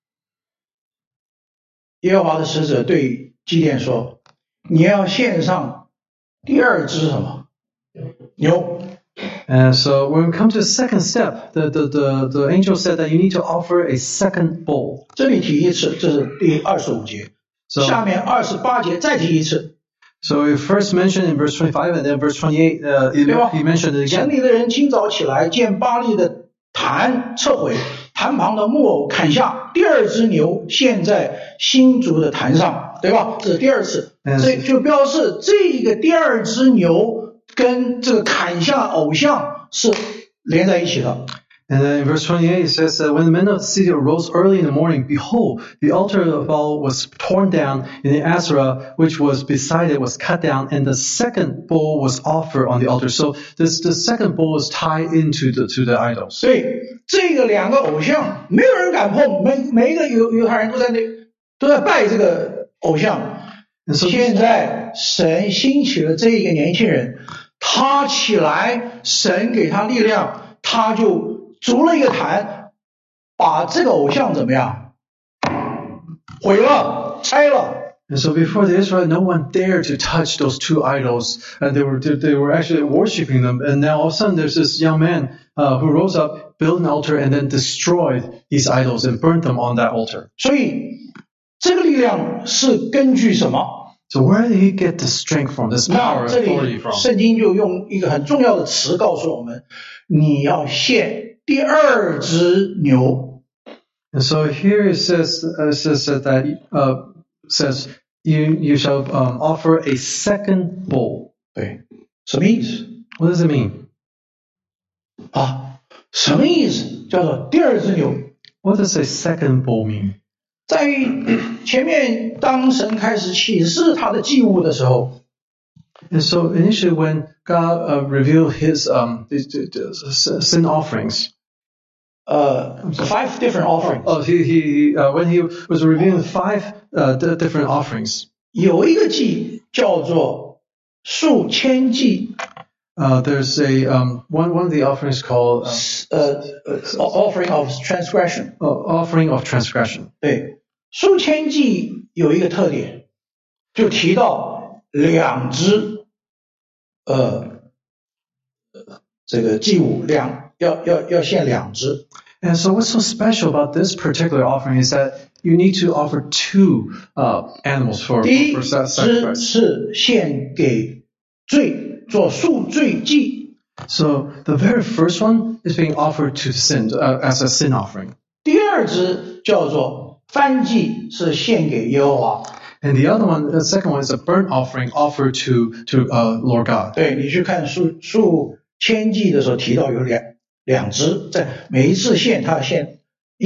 耶和华的使者对基甸说：“你要献上第二只什么牛？” And so when we come to the second step, the, the, the, the angel said that you need to offer a second bull. 这里提一次，这是第二十五节。 So, 下面二十八节再提一次。 so it first mentioned in verse twenty-five, and then verse twenty-eight, uh, he, 对吧？ he mentioned it 城 again. 里的人清早起来，见巴利的坛撤毁，坛旁的木偶砍下，第二只牛献在新竹的坛上，对吧？这是第二次， 嗯这就表示这个第二只牛跟这个砍下偶像是连在一起的。 And then in verse twenty-eight, it says that when the men of the city arose early in the morning, behold, the altar of Baal was torn down, and the Asherah which was beside it was cut down, and the second bull was offered on the altar. So this the second bull is tied into the to the idols. 所以这个两个偶像没有人敢碰，每每一个犹犹太人都在那都在拜这个偶像。 And so 现在神兴起了这一个年轻人，他起来，神给他力量，他就筑了一个坛，把这个偶像怎么样毁了、拆了。 And so before the Israelites, no one dared to touch those two idols, and they were they were actually worshiping them. And now all of a sudden, there's this young man uh, who rose up, built an altar, and then destroyed these idols and burnt them on that altar. 所以这个力量是根据什么？ So where did he get the strength from, this 那 power, 这 authority 里 from? 圣经就用一个很重要的词告诉我们：你要献第二只牛。 And so here it says, uh, it says that uh, says you you shall um, offer a second bull. 对，什么意思？ What does it mean? 啊，什么意思？叫做第二只牛。 What does a second bull mean? 在前面，当神开始启示他的祭物的时候， And so initially, when God uh, revealed His um his, his sin offerings, 呃 ，five different offerings， oh he he uh, when he was revealing five uh, d- different offerings, 有一个祭叫做数千祭， uh, there's a um one one of the offerings called uh, 呃呃 ，offering of transgression。 uh, offering of transgression. 对，数千祭有一个特点，就提到两只，呃，这个祭物两要要要献两只。 And so what's so special about this particular offering is that you need to offer two uh, animals for, 第一 for, for 只 sacrifice. 是献给罪，做赎罪祭。 So the very first one is being offered to sin uh, as a sin offering. 第二只叫做燔祭，是献给耶和华。 And the other one, the second one is a burnt offering offered to to uh, Lord God. 对，你去看数数千祭的时候提到有两两只，在每一次献它献一定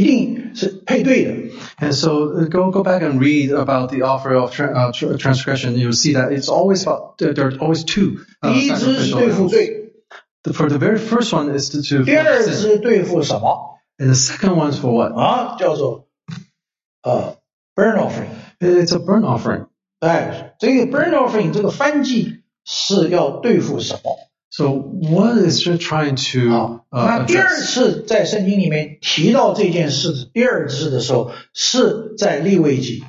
是配对的。 And so uh, go go back and read about the offer of tra- uh, tra- transgression. You'll see that it's always about there, there are always two 第 uh, 一支是 sacrificial 对付 lambs. 罪， The, for the very first one is to, to 第二 sin, 支对付什么 and the second one's for what? 啊？叫做呃 burn offering。 It's a burnt offering. 哎，这个 burn offering 这个翻祭是要对付什么？ So what is it trying to 啊， uh, 那第二 address? 次在圣经里面提到这件事，第二次的时候是在利未记。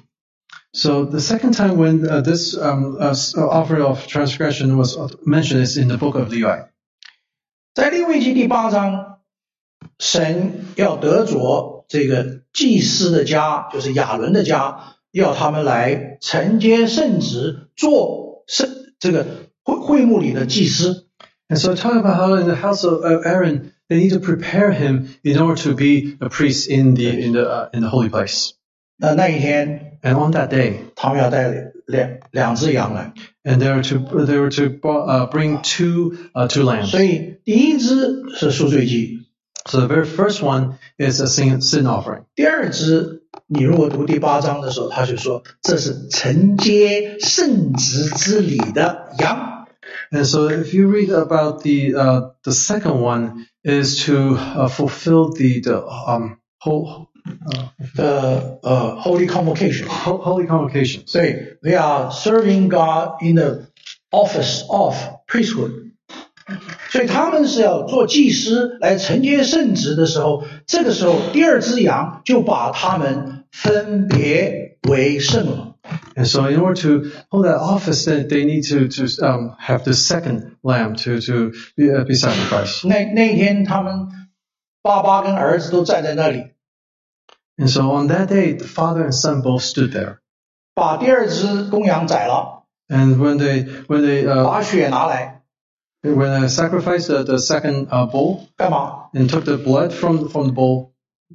So the second time when uh, this um, uh, offer of transgression was mentioned is in the book of Levi. 在利未记第八章，神要得着这个祭司的家，就是亚伦的家，要他们来承接圣职，做圣这个会会幕里的祭司。 And so talk about how in the house of uh, Aaron they need to prepare him in order to be a priest in the in the uh, in the holy place. 那那一天， And on that day, 他们要带两两只羊来， and they were to they were to uh, bring two uh, two lambs. 所以第一只是赎罪祭， So the very first one is a sin sin offering. 第二只，你如果读第八章的时候，他就说这是承接圣职之礼的羊。 And so if you read about the uh, the second one is to uh, fulfill the the um whole uh, 的呃 Holy Convocation， ho- holy convocations. 所以 they are serving God in the office of priesthood， 所以他们是要做祭司来承接圣职的时候，这个时候第二只羊就把他们分别为圣了。 And so in order to hold that office, then they need to to um, have the second lamb to to be, uh, be sacrificed. 那那一天，他们爸爸跟儿子都站在那里， And so on that day, the father and son both stood there. 把第二只公羊宰了， And when they when they uh, 把血拿来 when they sacrificed the, the second uh, bull 干嘛？ and took the blood from from the bull,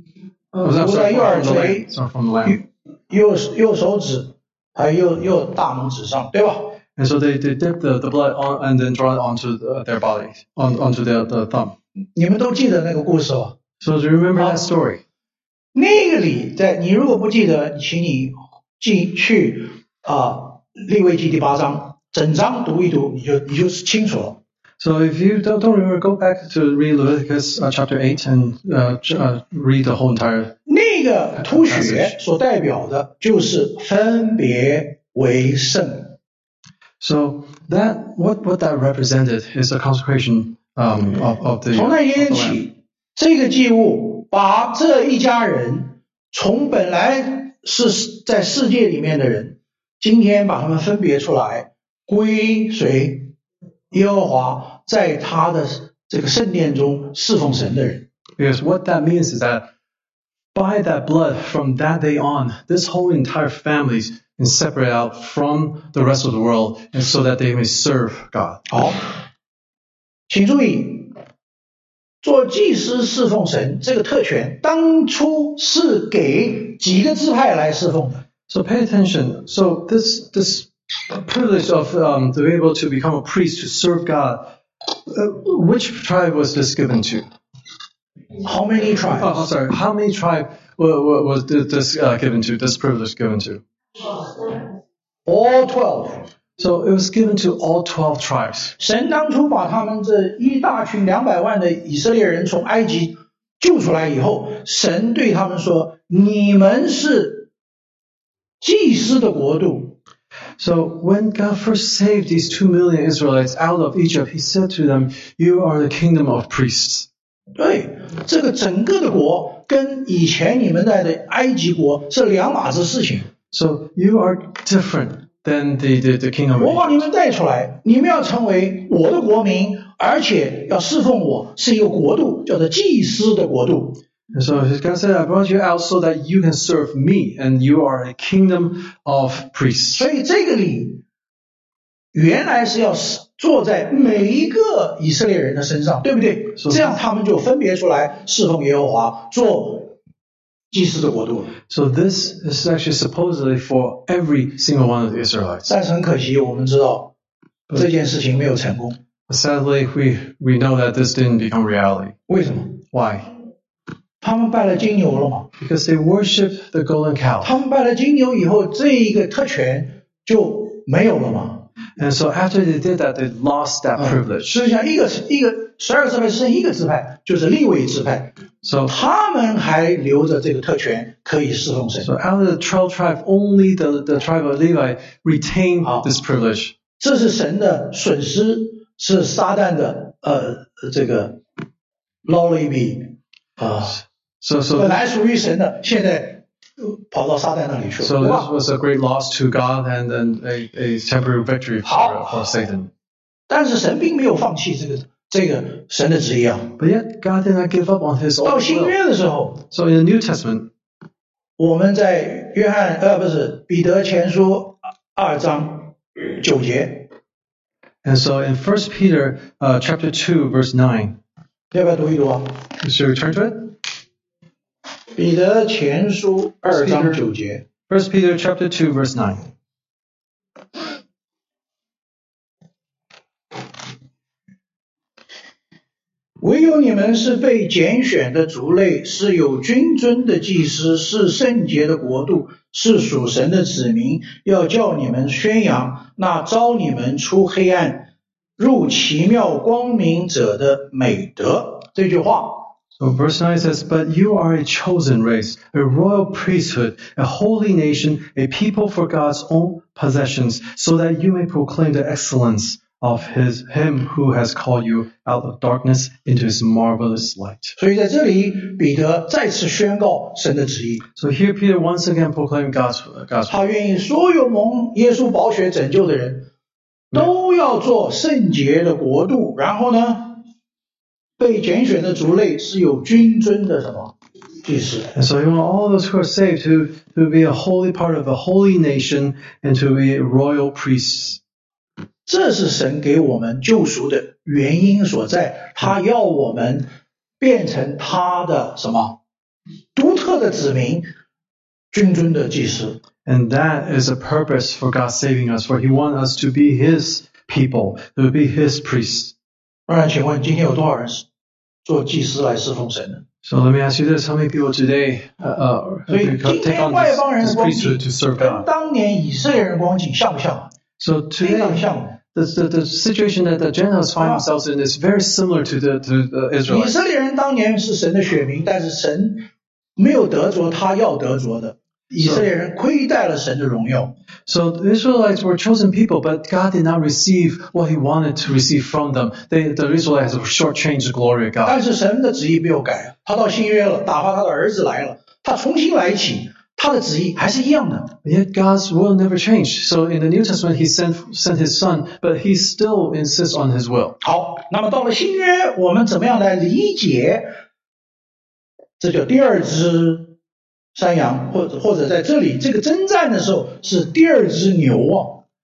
oh, I'm 涂 sorry, 在右 from, 耳 from the 垂 lamb, sorry, from the lamb. 右右手指还有右右大拇指上，对吧？ And so they, they dip the, the blood on and then draw it onto the, their body, on, onto their the thumb. 你们都记得那个故事吧？ So do you remember that story? 那个里在你如果不记得，请你记去啊利未记第八章整章读一读，你就你就清楚了。 So if you don't, don't remember, go back to read Leviticus uh, chapter eight and uh, ch- uh, read the whole entire. 那个吐血所代表的就是分别为圣。 So that what what that represented is the consecration um, of of the. 从 of 那 the 天 lamb. 起，这个祭物把这一家人从本来是在世界里面的人，今天把他们分别出来，归随耶和华，在他的这个圣殿中侍奉神的人。 Because what that means is that by that blood, from that day on, this whole entire family is separated out from the rest of the world, and so that they may serve God. 好，请注意，做祭司侍奉神这个特权，当初是给几个支派来侍奉的？ So pay attention. So this this privilege of um, to be able to become a priest to serve God, uh, which tribe was this given to? How many Oh, tribes? I'm sorry. How many tribe wa- wa- was this uh, given to? This privilege given to? All twelve. So it was given to all twelve tribes. 神当初把他们这一大群两百万的以色列人从埃及救出来以后，神对他们说：“你们是祭司的国度。” So when God first saved these two million Israelites out of Egypt, He said to them, "You are the kingdom of priests." 对，这个整个的国跟以前你们在的埃及国是两码子事情。 So you are different than the the, the kingdom 我 of 把 Egypt. 你们带出来，你们要成为我的国民，而且要侍奉我，是一个国度，叫做祭司的国度。 And so God said, "I brought you out so that you can serve me, and you are a kingdom of priests." 所以这个礼原来是要坐在每一个以色列人的身上，对不对？ 是这样他们就分别出来侍奉耶和华，做祭司的国度了。 So this is actually supposedly for every single one of the Israelites. 但是很可惜，我们知道这件事情没有成功。 But sadly, we we know that this didn't become reality. 为什么？ Why? 他们拜了金牛了嘛？ because they worship the golden cow. 他们拜了金牛以后，这一个特权就没有了嘛？ And so after they did that, they lost that privilege. 实际上，一个一个十二支派剩一个支派，就是利未支派， So, 他们还留着这个特权，可以侍奉神。 so out of the twelve tribe, only the, the tribe of Levi retain this privilege. 这是神的损失，是撒旦的呃这个捞了一笔啊， So, 本 so, 来属于神的，现在跑到撒旦那里去了， so 对 this 吧？ was a great loss to God and then a, a temporary victory for, for Satan. 但是神并没有放弃这个这个神的旨意啊。 But yet, God did not give up on His 到 own 新 will. 约的时候， So in the New Testament, 我们在约翰呃不是彼得前书二章九节， and so in First Peter uh, chapter two, verse nine, 要不要读一读啊？ should we turn to it? 彼得前书二章九节， First Peter chapter two, verse nine. 唯有你们是被拣选的族类，是有君尊的祭司，是圣洁的国度，是属神的子民，要叫你们宣扬那招你们出黑暗入奇妙光明者的美德。这句话 So verse nine says, But you are a chosen race, a royal priesthood, a holy nation, a people for God's own possessions, so that you may proclaim the excellence of his him who has called you out of darkness into his marvelous light. 所以在这里，彼得再次宣告神的旨意， So here Peter once again proclaimed God's, God's 他愿意所有蒙耶稣宝血拯救的人都要做圣洁的国度，然后呢，被拣选的族类是有君尊的什么祭司。 And so you want all those who are saved to, to be a holy part of a holy nation and to be royal priests. 这是神给我们救赎的原因所在，他要我们变成他的什么独特的子民，君尊的祭司。 And that is a purpose for God saving us, for he wants us to be his people, to be his priests. 当然，请问今天有多少人做祭司来侍奉神呢？ So let me ask you this, how many people today uh, uh, 所以今 take 天 on 外 this, 邦人的 this 光 priesthood 景 to serve 跟 God? 当年以色列人的光景像不像？ So 非常 today, 像。 the, the, the situation that the Gentiles find themselves in is very similar to the, to the 以 Israelites. 色列人当年是神的选民，但是神没有得着他要得着的，以色列人亏待了神的荣耀。 So the Israelites were chosen people, but God did not receive what he wanted to receive from them. They, the Israelites shortchanged the glory of God. 但是神的旨意没有改，他到新约了，哪怕他的儿子来了，他重新来起，他的旨意还是一样的。 Yet God's will never changed. So in the New Testament, he sent, sent his son, but he still insists on his will. 好，那么到了新约，我们怎么样来理解？这叫第二只山羊，或者或者在这里这个征战的时候是第二只牛啊。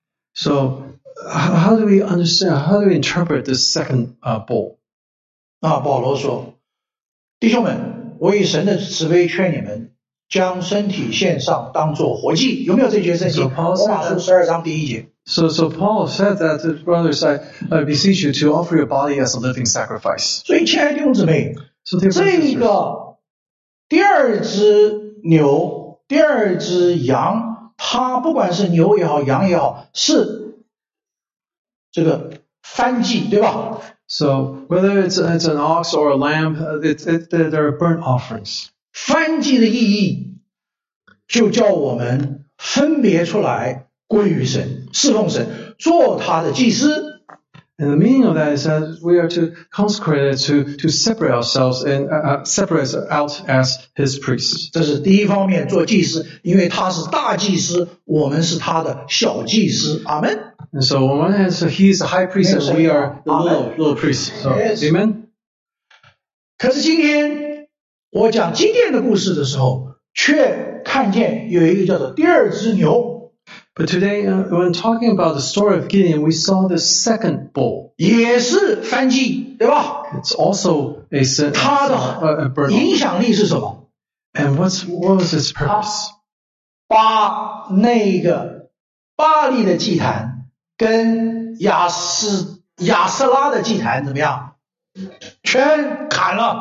So how, how do we understand, how do we interpret this second uh, bull? 啊，保罗说：“弟兄们，我以神的慈悲劝你们，将身体献上，当作活祭。”有没有这节圣经？ So Paul 罗马 said 书 that- 十二章第一节。 So, so Paul said that to his brothers, I, I beseech you to offer your body as a living sacrifice. 所以，亲爱的弟兄姊妹， So dear brothers 这 and sisters, 个第二只牛、第二只羊，它不管是牛也好，羊也好，是这个燔祭，对吧？ So whether it's, it's an ox or a lamb, uh, it, it, they're they're burnt offerings. 燔祭的意义，就叫我们分别出来，归于神，侍奉神，做他的祭司。 And the meaning of that is that we are to consecrate it, to, to separate ourselves and uh, uh, separate us out as his priests. 这是第一方面，做祭司，因为他是大祭司，我们是他的小祭司。阿门。 And so on one hand, so he is the high priest and we are the little, little priests. So, Yes. amen? 可是今天我讲基甸的故事的时候，却看见有一个叫做第二只牛， But today, uh, when talking about the story of Gideon, we saw the second bull. 也是燔祭，对吧？ It's also a, sin, 它 uh, a 的 burnt 影 offering. 响力是什么？ And what's, what was its purpose? 把那个巴利的祭坛跟亚斯亚瑟拉的祭坛怎么样？全砍了。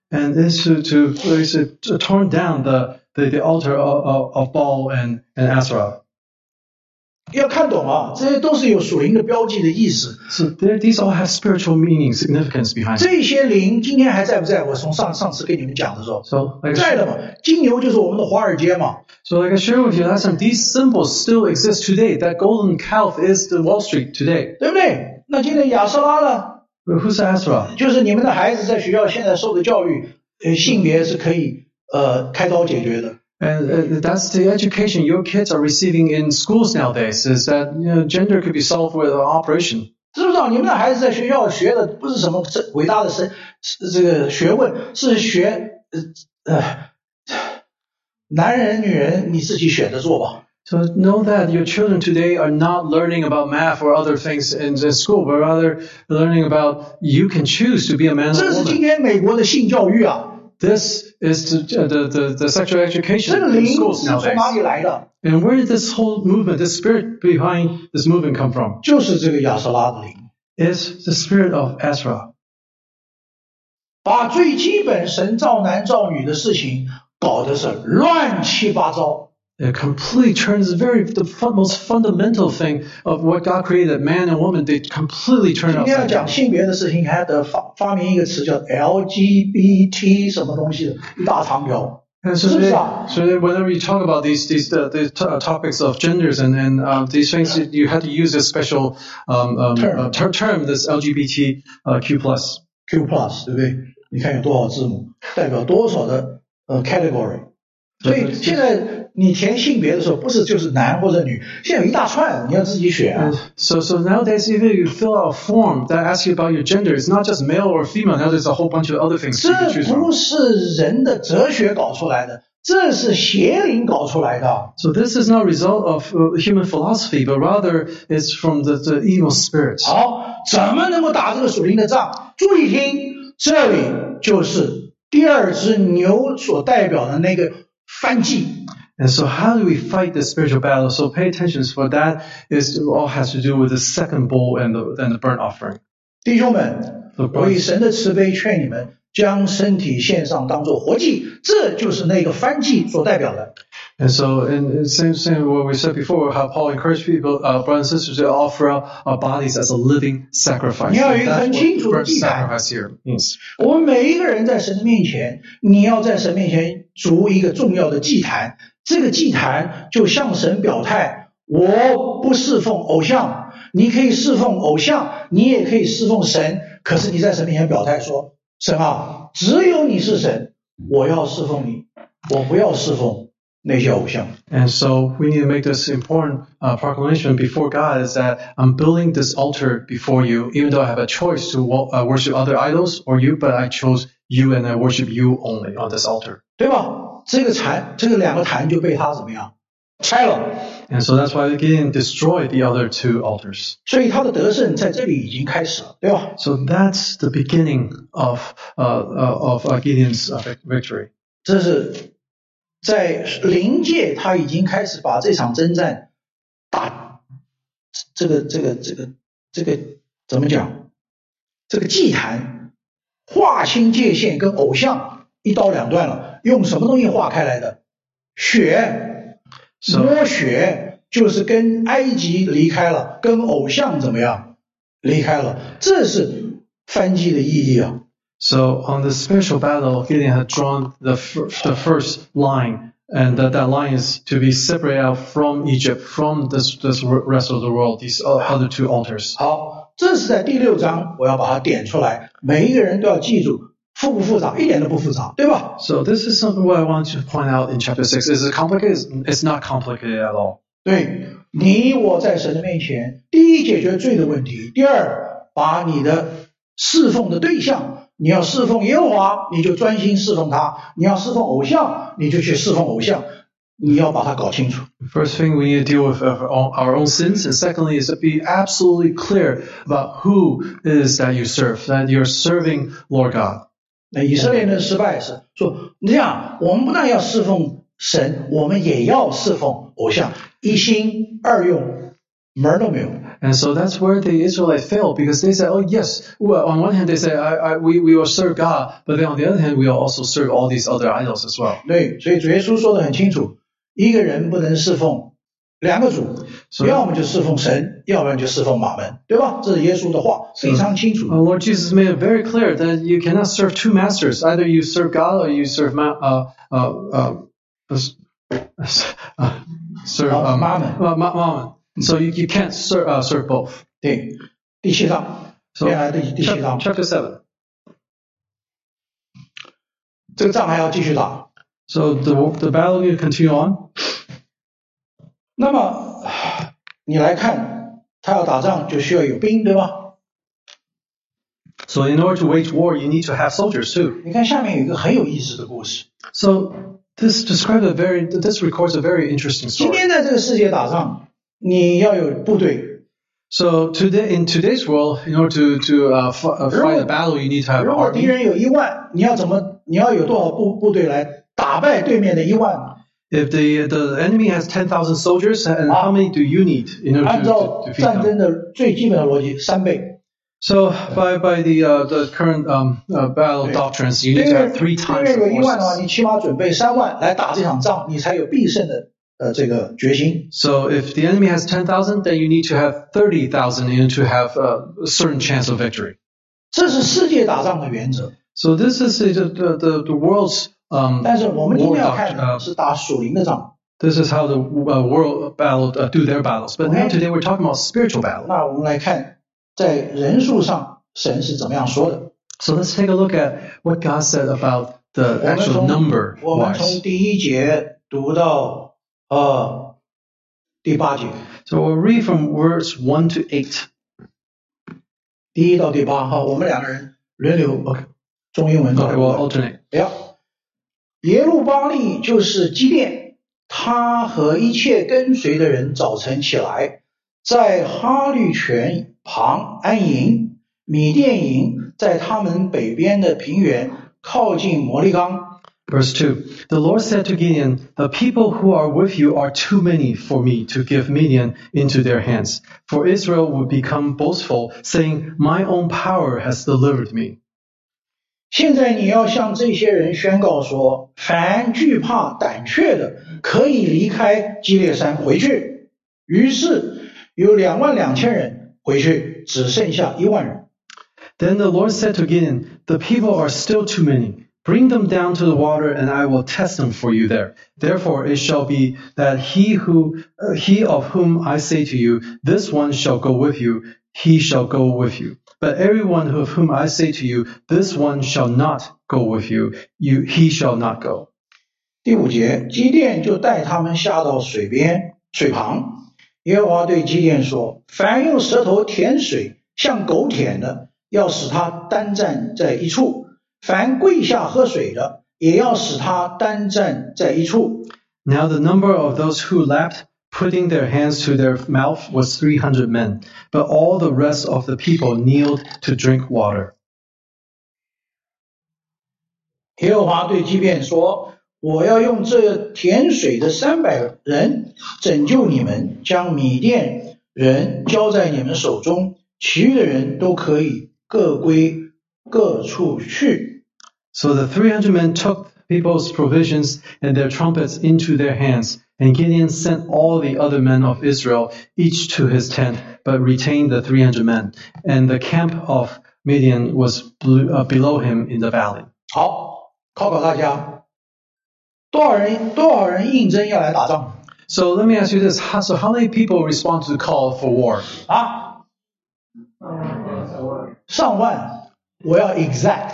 and is to to is to turn down the the, the altar of, of, of Baal and and Asherah. 要看懂啊，这些都是有属灵的标记的意思。 So there, these all have spiritual meaning, significance behind it. 这些灵今天还在不在？我从上上次跟你们讲的时候， So like 在的嘛。金牛就是我们的华尔街嘛。 So like I shared with you last time, these symbols still exist today. That golden calf is the Wall Street today. 对不对？那今天亚瑟拉呢？ Who's Asherah? 就是你们的孩子在学校现在受的教育，呃，性别是可以呃开刀解决的。 And uh, that's the education your kids are receiving in schools nowadays, is that you know, gender could be solved with an operation. 知不知道你们的孩子在学校学的不是什么伟大的神这个学问，是学呃呃男人女人你自己选择做吧。 So know that your children today are not learning about math or other things in the school, but rather learning about you can choose to be a man or 这 a 是今 woman. 天美国的性教育啊， This is the, the, the, the sexual 这 education 个 in 灵 schools 是从 nowadays. 哪里来的？ And where did this whole movement, this spirit behind this movement come from? 就是这个亚瑟拉的灵， It's the spirit of Asherah. 把最基本神造男造女的事情搞得是乱七八糟。 It completely turns very the fun, most fundamental thing of what God created, man and woman. They completely turn 今天要 upside 讲 down. 性别的事情，还得发发明一个词叫 L G B T 什么东西的一大长条。 And so, 是不 they, 是啊？ so that whenever you talk about these these uh, these t- uh, topics of genders and and uh, these things, you- you have to use a special um, um, Term. uh, ter- term, this L G B T uh, Q plus. Q plus 对不对？你看有多少字母，代表多少的呃 category。所以现在你填性别的时候，不是就是男或者女，现在有一大串，你要自己选啊 And。so so nowadays, even if you fill out a form that asks you about your gender, it's not just male or female. Now there's a whole bunch of other things you can 这 choose from. 不是人的哲学搞出来的，这是邪灵搞出来的。 So this is not a result of uh, human philosophy, but rather it's from the, the evil spirits. 好，怎么能够打这个属灵的仗？注意听，这里就是第二只牛所代表的那个燔祭。 And so how do we fight the spiritual battle? So pay attention, for that is all has to do with the second bull and the, and the burnt offering. 弟兄们， The 我以 burnt, 神的慈悲劝你们，将身体献上当作活祭，这就是那个燔祭所代表的。 and so, and same, same what we said before, how Paul encouraged people, uh, brothers and sisters, to offer up our bodies as a living sacrifice. 你要有一个 That's 很 what 清楚的 burnt 祭坛。 sacrifice here means. 我们每一个人在神的面前，你要在神面前筑一个重要的祭坛。这个祭坛就向神表态：我不侍奉偶像。你可以侍奉偶像，你也可以侍奉神。可是你在神面前表态说：神啊，只有你是神，我要侍奉你，我不要侍奉那些偶像。 And so we need to make this important uh, proclamation before God, is that I'm building this altar before you, even though I have a choice to uh, worship other idols or you, but I chose you and I worship you only on this altar. 对吧？这个坛，这个两个坛就被他怎么样拆了？ And so that's why Gideon destroyed the other two altars. 所以他的得胜在这里已经开始了，对吧？ So that's the beginning of uh, uh, of uh, Gideon's uh, victory. 这是在灵界，他已经开始把这场征战打这个这个这个这个怎么讲？这个祭坛划清界限，跟偶像一刀两断了。用什么东西划开来的？血， So 摸血就是跟埃及离开了，跟偶像怎么样离开了？这是燔祭的意义啊。 So on the spiritual battle, Gideon had drawn the fir- the first line, and that, that line is to be separated out from Egypt, from this this rest of the world, these other two altars. 好，这是在第六章，我要把它点出来，每一个人都要记住，复不复杂？一点都不复杂，对吧？ So this is something what I want to point out in chapter six. Is it complicated? It's not complicated at all. 对，你我在神的面前，第一解决罪的问题，第二把你的侍奉的对象，你要侍奉耶和华，你就专心侍奉他；你要侍奉偶像，你就去侍奉偶像，你要把它搞清楚。 First thing we need to deal with our own, our own sins, and secondly is to be absolutely clear about who it is that you serve, that you're serving Lord God. 那以色列人的失败是说，你这样，我们不但要侍奉神，我们也要侍奉偶像，一心二用，门儿都没有。 And so that's where the Israelites failed because they said, oh yes, well, on one hand they say, I, I, we, we will serve God, but then on the other hand we will also serve all these other idols as well. 对，所以主耶稣说得很清楚，一个人不能侍奉两个主，要么就侍奉神，要不然就侍奉马门，对吧？这是耶稣的话，非常清楚。 Uh, Lord Jesus made it very clear that you cannot serve two masters. Either you serve God or you serve ma- uh, uh, uh, uh, serve um, Mammon. Uh, ma- mammon. So you, you can't serve, uh, serve both. 对，第七章， So 接下来第第七章， chapter seven. 这个仗还要继续打。 So the the battle will continue on. 那么你来看，他要打仗就需要有兵，对吧？ So in order to wage war, you need to have soldiers too. 你看下面有一个很有意思的故事。 So this describes a very this records a very interesting 今 story. 天在这个世界打仗，你要有部队。 So today in today's world, in order to to uh, f- uh, fight a battle, you need to have an 如果敌 army. 人有一万，你要怎么？你要有多少部部队来打败对面的一万？ If the the enemy has ten thousand soldiers, and how many do you need in order 按 to, 照 to defeat 战 them? 争的最基本的逻辑，三倍。 So by by the uh, the current um, uh, battle 对 doctrines, you 对 need to 面 have three 对 times 面 the 有一万的话， forces. 你起码准备三万来打这场仗，你才有必胜的呃这个决心。 So if the enemy has ten thousand, then you need to have thirty thousand in order to have a certain chance of victory. 这是世界打仗的原则。 So this is the the the, the world's um 但是我们今 war 天要看 doctrine. 的 Uh, 是打属灵的仗。 this is how the uh, world battle uh, do their battles. But now Okay. today we're talking about spiritual battle. 那我们来看，在人数上，神是怎么样说的。 So let's take a look at what God said about the 我们 actual 从 number 我们从 wise. 第一节读到呃第八节， So we'll read from verse one to eight. 第一到第八哈，我们两个人轮流 Okay. 中英文 Okay, 读。 we'll alternate. 哎呀，耶路巴利就是基甸，他和一切跟随的人早晨起来，在哈律泉旁安营。米甸营在他们北边的平原，靠近摩利冈。 Verse two. The Lord said to Gideon, the people who are with you are too many for me to give Midian into their hands. For Israel would become boastful, saying, my own power has delivered me. 现在你要向这些人宣告说，凡惧怕胆怯的，可以离开基列山回去。于是有两万两千人回去，只剩下一万人。 Then the Lord said to Gideon, the people are still too many. Bring them down to the water, and I will test them for you there. Therefore it shall be that he who uh, he of whom I say to you, this one shall go with you, he shall go with you. But everyone of whom I say to you, this one shall not go with you, you he shall not go. 第五节，基甸就带他们下到水边水旁。耶和华对基甸说：“凡用舌头舔水，像狗舔的，要使他单站在一处；凡跪下喝水的，也要使他单站在一处。” Now the number of those who lapped, putting their hands to their mouth, was three hundred men. But all the rest of the people kneeled to drink water. 耶和华对基甸说：“我要用这舔水的三百人拯救你们，将米甸人交在你们手中，其余的人都可以各归各处去。” So the three hundred men took people's provisions and their trumpets into their hands, and Gideon sent all the other men of Israel, each to his tent, but retained the three hundred men. And the camp of Midian was below him in the valley. 好，考考大家，多少人多少人应征要来打仗 So let me ask you this. How, so how many people respond to the call for war? 啊？上万，我要 exact，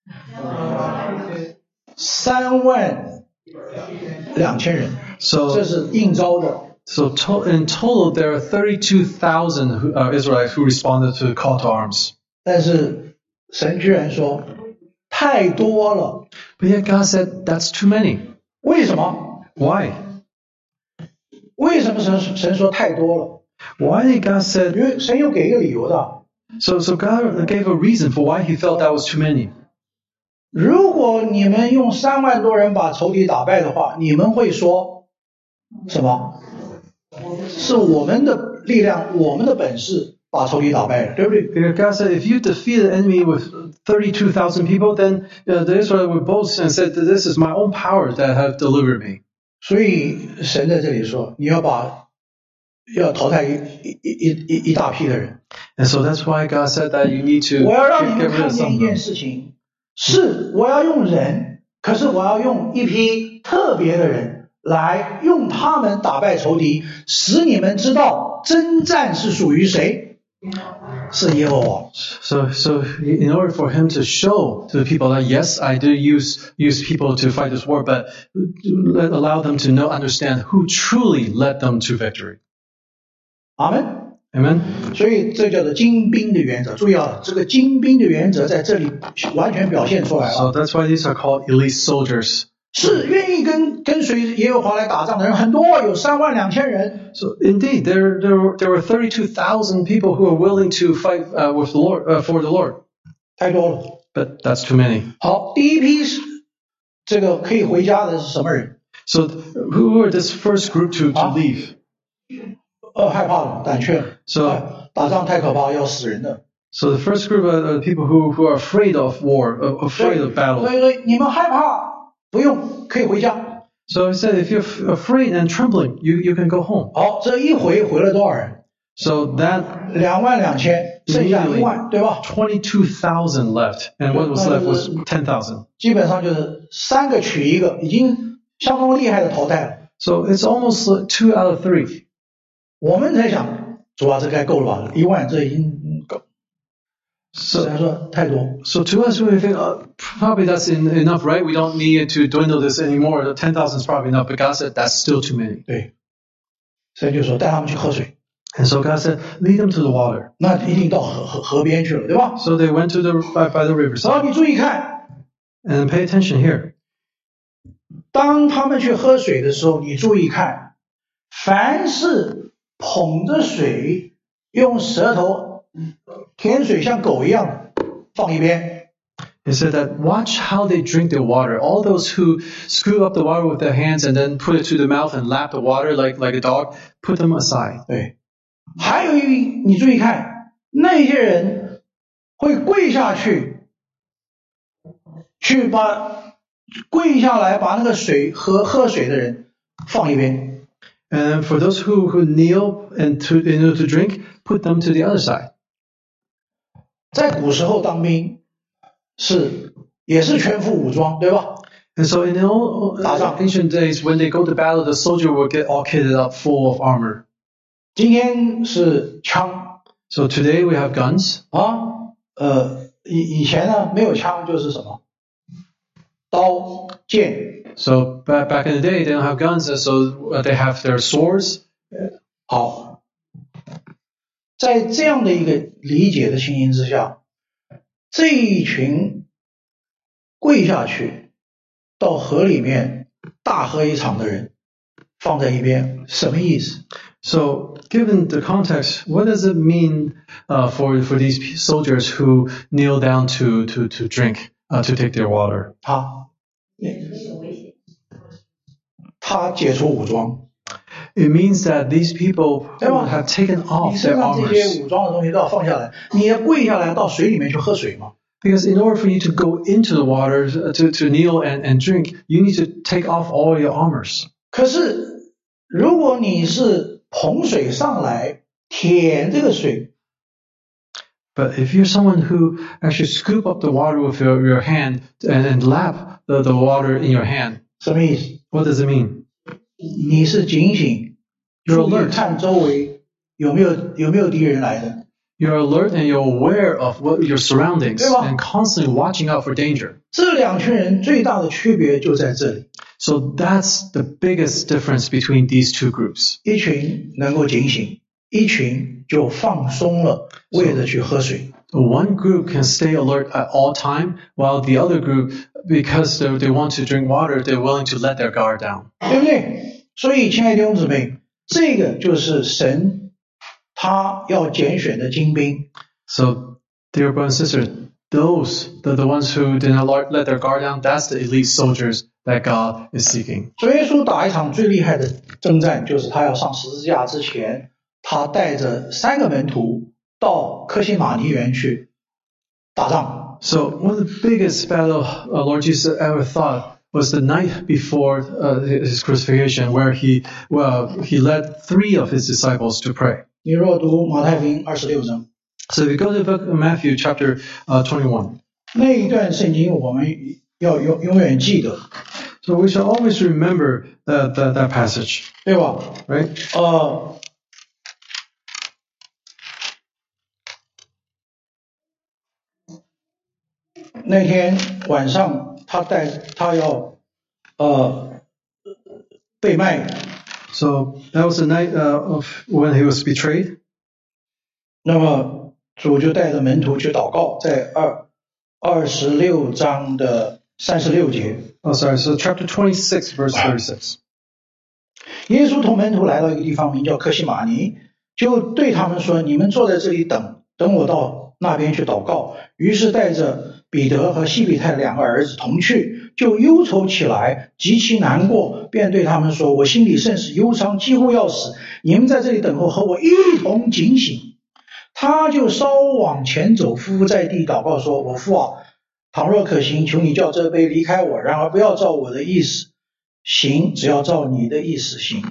三万两千人， So 这是应招的。 So to, in total, there are thirty-two thousand uh, Israelites who responded to the call to arms. 但是神居然说太多了， But yet God said, that's too many. 为什么？ Why? 为什么神神说太多了？ Why did God said, 因为神有给一个理由的。 so, so God gave a reason for why he felt that was too many. 如果你们用三万多人把仇敌打败的话，你们会说什么？ 是我们的力量，我们的本事把仇敌打败了，对不对？ Because God said, if you defeat the enemy with thirty-two thousand people, then uh, the Israelites would boast and said, this is my own power that have delivered me. 所以神在这里说，你要把要淘汰一一一一一大批的人。 And so that's why God said that you need to 我要让 get, 你 get 们 rid 看 of 见 some 一 of 件 them. 事情，是我要用人，可是我要用一批特别的人来用他们打败仇敌，使你们知道征战是属于谁，是耶和华。 So, so in order for him to show to the people that yes, I do use use people to fight this war, but let, allow them to know, understand who truly led them to victory. 阿门。 Amen. 所以这叫做精兵的原则。注意啊，这个精兵的原则在这里完全表现出来 So 了。 that's why these are called elite soldiers. 是愿意跟跟随耶和华来打仗的人很多，有三万两千人。 So indeed, there there were, there were thirty-two thousand people who were willing to fight uh, with the Lord uh, for the Lord, 太多了。 but that's too many. 好，第一批是这个可以回家的是什么人？ So who were this first group to, to Ah. leave? 呃，害怕了，胆怯了。 So 哎打仗太可怕，要死人的。 so the first group are the people who, who are afraid of war, uh, afraid of 所 battle. 以说你们害怕，不用，可以回家。 So he said, if you're f- afraid and trembling, you, you can go home. 好，这一回回了多少人？ So that 两万两千，剩下一万，对吧？ twenty-two thousand left, and what was left was ten thousand. 基本上就是三个取一个，已经相当厉害的淘汰了。 So it's almost like two out of three. 我们才想，主啊，这该够了吧？一万这已经嗯够。 So 虽然说太多， So to us, we think uh, probably that's in, enough, right? We don't need to dwindle this anymore. The ten thousand is probably enough, but God said that's still too many. 对，所以就说带他们去喝水， And so God said, lead them to the water. 那一定到河河河边去了，对吧？ So they went to the by, by the 然后 riverside. 你注意看， And pay attention here. 当他们去喝水的时候，你注意看，凡是捧着水，用舌头舔水像狗一样放一边， He said that watch how they drink the water. All those who scoop up the water with their hands and then put it to the mouth and lap the water like, like a dog, put them aside. 对。还有一，你注意看，那些人会跪下去，去把跪下来把那个水喝喝水的人放一边。 And for those who, who kneel and to, in order to drink, put them to the other side. 在古时候当兵是也是全副武装，对吧？ And so in the old, uh, ancient days, when they go to battle, the soldier will get all kitted up full of armor. 今天是枪 So today we have guns. 啊，呃，以以前呢没有枪就是什么刀剑。 So back, back in the day, they don't have guns, and so they have their swords. 好，在这样的一个理解的情形之下，这一群跪下去到河里面大喝一场的人放在一边，什么意思？ So given the context, what does it mean uh, for, for these soldiers who kneel down to, to, to drink, uh, to take their water? 他他解除武装， It means that these people 对吧？ have taken 你 off 身 their 上这 armors. 些武装的东西都要放下来，你要跪下来到水里面去喝水嘛。 Because in order for you to go into the water, uh, to, to kneel and, and drink, you need to take off all your armors. 可是如果你是捧水上来舔这个水， But if you're someone who actually scoop up the water with your, your hand and, and lap the, the water in your hand, 什么意思？ what does it mean? 你是警醒， You're 注意 alert. 看周围有没有有没有敌人来的。 You're alert and you're aware of what your surroundings 对吧？ and constantly watching out for danger. 这两群人最大的区别就在这里， So that's the biggest difference between these two groups. 一群能够警醒，一群就放松了，为了去喝水。 One group can stay alert at all time, while the other group, because they, they want to drink water, they're willing to let their guard down. 对不对？所以，亲爱的弟兄姊妹，这个就是神他要拣选的精兵。 So, dear brothers and sisters, those, the, the ones who did not let their guard down, that's the elite soldiers that God is seeking. 主耶稣打一场最厉害的征战，就是他要上十字架之前，他带着三个门徒到客西马尼园去打仗。 So one of the biggest battle uh, Lord Jesus ever thought was the night before uh, his crucifixion, where he well he led three of his disciples to pray. 你若读马太福音二十六章， So if you go to the book of Matthew, chapter uh, twenty-one. 那一段圣经我们要永永远记得， So we shall always remember that that, that passage, 对吧？ right? 呃，那天晚上他带他要呃被卖， So that was the night uh, of when he was betrayed. 那么主就带着门徒去祷告，在二二十六章的三十六节， Oh, sorry. So chapter twenty-six, verse thirty-six. 耶稣同门徒来到一个地方，名叫客西马尼，就对他们说：“你们坐在这里等，等我到那边去祷告。”于是带着彼得和西比太两个儿子同去，就忧愁起来，极其难过，便对他们说：“我心里甚是忧伤，几乎要死。你们在这里等候，和我一同警醒。”他就稍往前走，匍匐在地祷告说：“我父啊，倘若可行，求你叫这杯离开我，然而不要照我的意思行，只要照你的意思行。”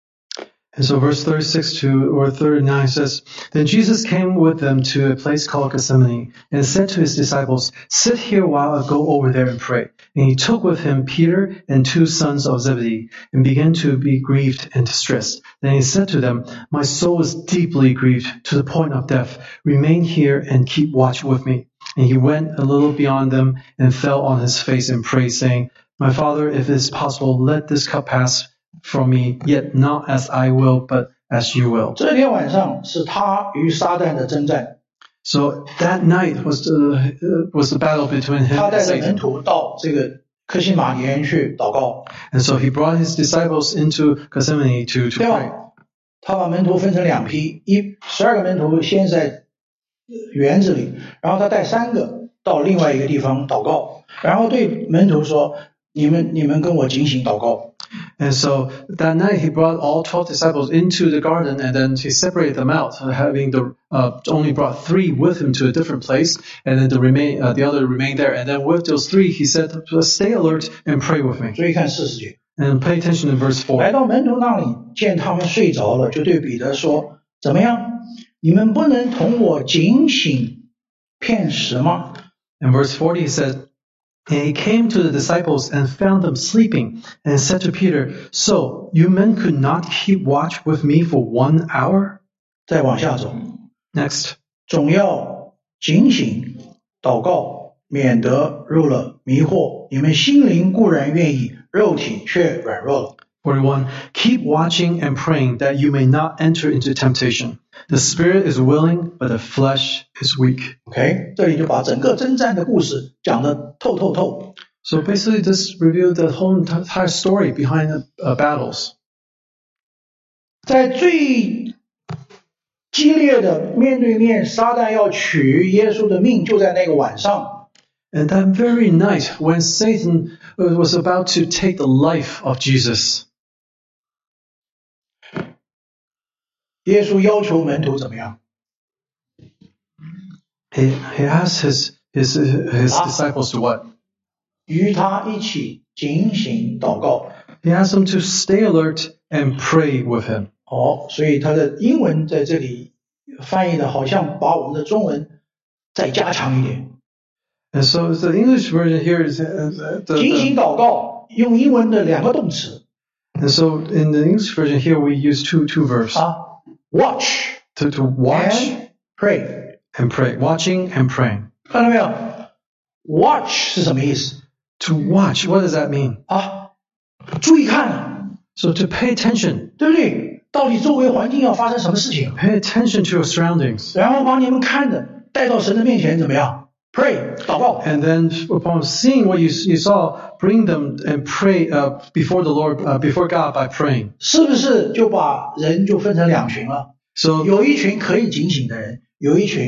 And so verse thirty-six to or thirty-nine says, Then Jesus came with them to a place called Gethsemane and said to his disciples, Sit here while I go over there and pray. And he took with him Peter and two sons of Zebedee and began to be grieved and distressed. Then he said to them, My soul is deeply grieved to the point of death. Remain here and keep watch with me. And he went a little beyond them and fell on his face and prayed, saying, My Father, if it is possible, let this cup pass from me, yet not as I will, but as you will. 这天晚上是他与撒旦的征战， So that night was the uh, was the battle between him 他 and 带着门 Satan. 徒到这个客西马尼园去祷告， And so he brought his disciples into Gethsemane to, to 对 pray. 吧？他把门徒分成两批，一十二个门徒先在园子里，然后他带三个到另外一个地方祷告，然后对门徒说：“你们你们跟我警醒祷告。” And so that night he brought all twelve disciples into the garden, and then he separated them out, having the uh, only brought three with him to a different place, and then the remain uh, the other remained there. And then with those three, he said, "Stay alert and pray with me." 所以看四十节， And pay attention to verse 来 four. 到门徒那里，见他们睡着了，就对彼得说：“怎么样？你们不能同我警醒片时吗？” In verse forty, he said, And he came to the disciples and found them sleeping, and said to Peter, So you men could not keep watch with me for one hour? 再往下走， Next. 总要警醒祷告，免得入了迷惑。你们心灵固然愿意，肉体却软弱了。 forty-one. Keep watching and praying that you may not enter into temptation. The spirit is willing, but the flesh is weak. OK， 这里就把整个征战的故事讲得透透透。 So basically, this revealed the whole entire story behind the uh, battles. 在最激烈的面对面，撒旦要取耶稣的命，就在那个晚上。 And that very night, when Satan was about to take the life of Jesus, 耶稣要求门徒怎么样？ he, he asked his, his, his disciples to what? 与他一起警醒祷告。 He asked them to stay alert and pray with him. 哦，所以他的英文在这里翻译的好像把我们的中文再加强一点。 And so the English version here is uh, the, 警醒 the, 祷告用英文的两个动词 and so in the English version here we use two two verbs 啊 ，watch to to watch and pray， and pray, watching and praying. 看到没有 ？watch 是什么意思 To watch, what does that mean? 啊？注意看， So to pay attention, 对不对？到底周围环境要发生什么事情？ pay attention to your surroundings. 然后把你们看的带到神的面前，怎么样 ？pray 祷告。 And then upon seeing what you, you saw, bring them and pray uh, before the Lord, uh, before God by praying. 是不是就把人就分成两群了？ So, 有一群可以警醒的人，有一群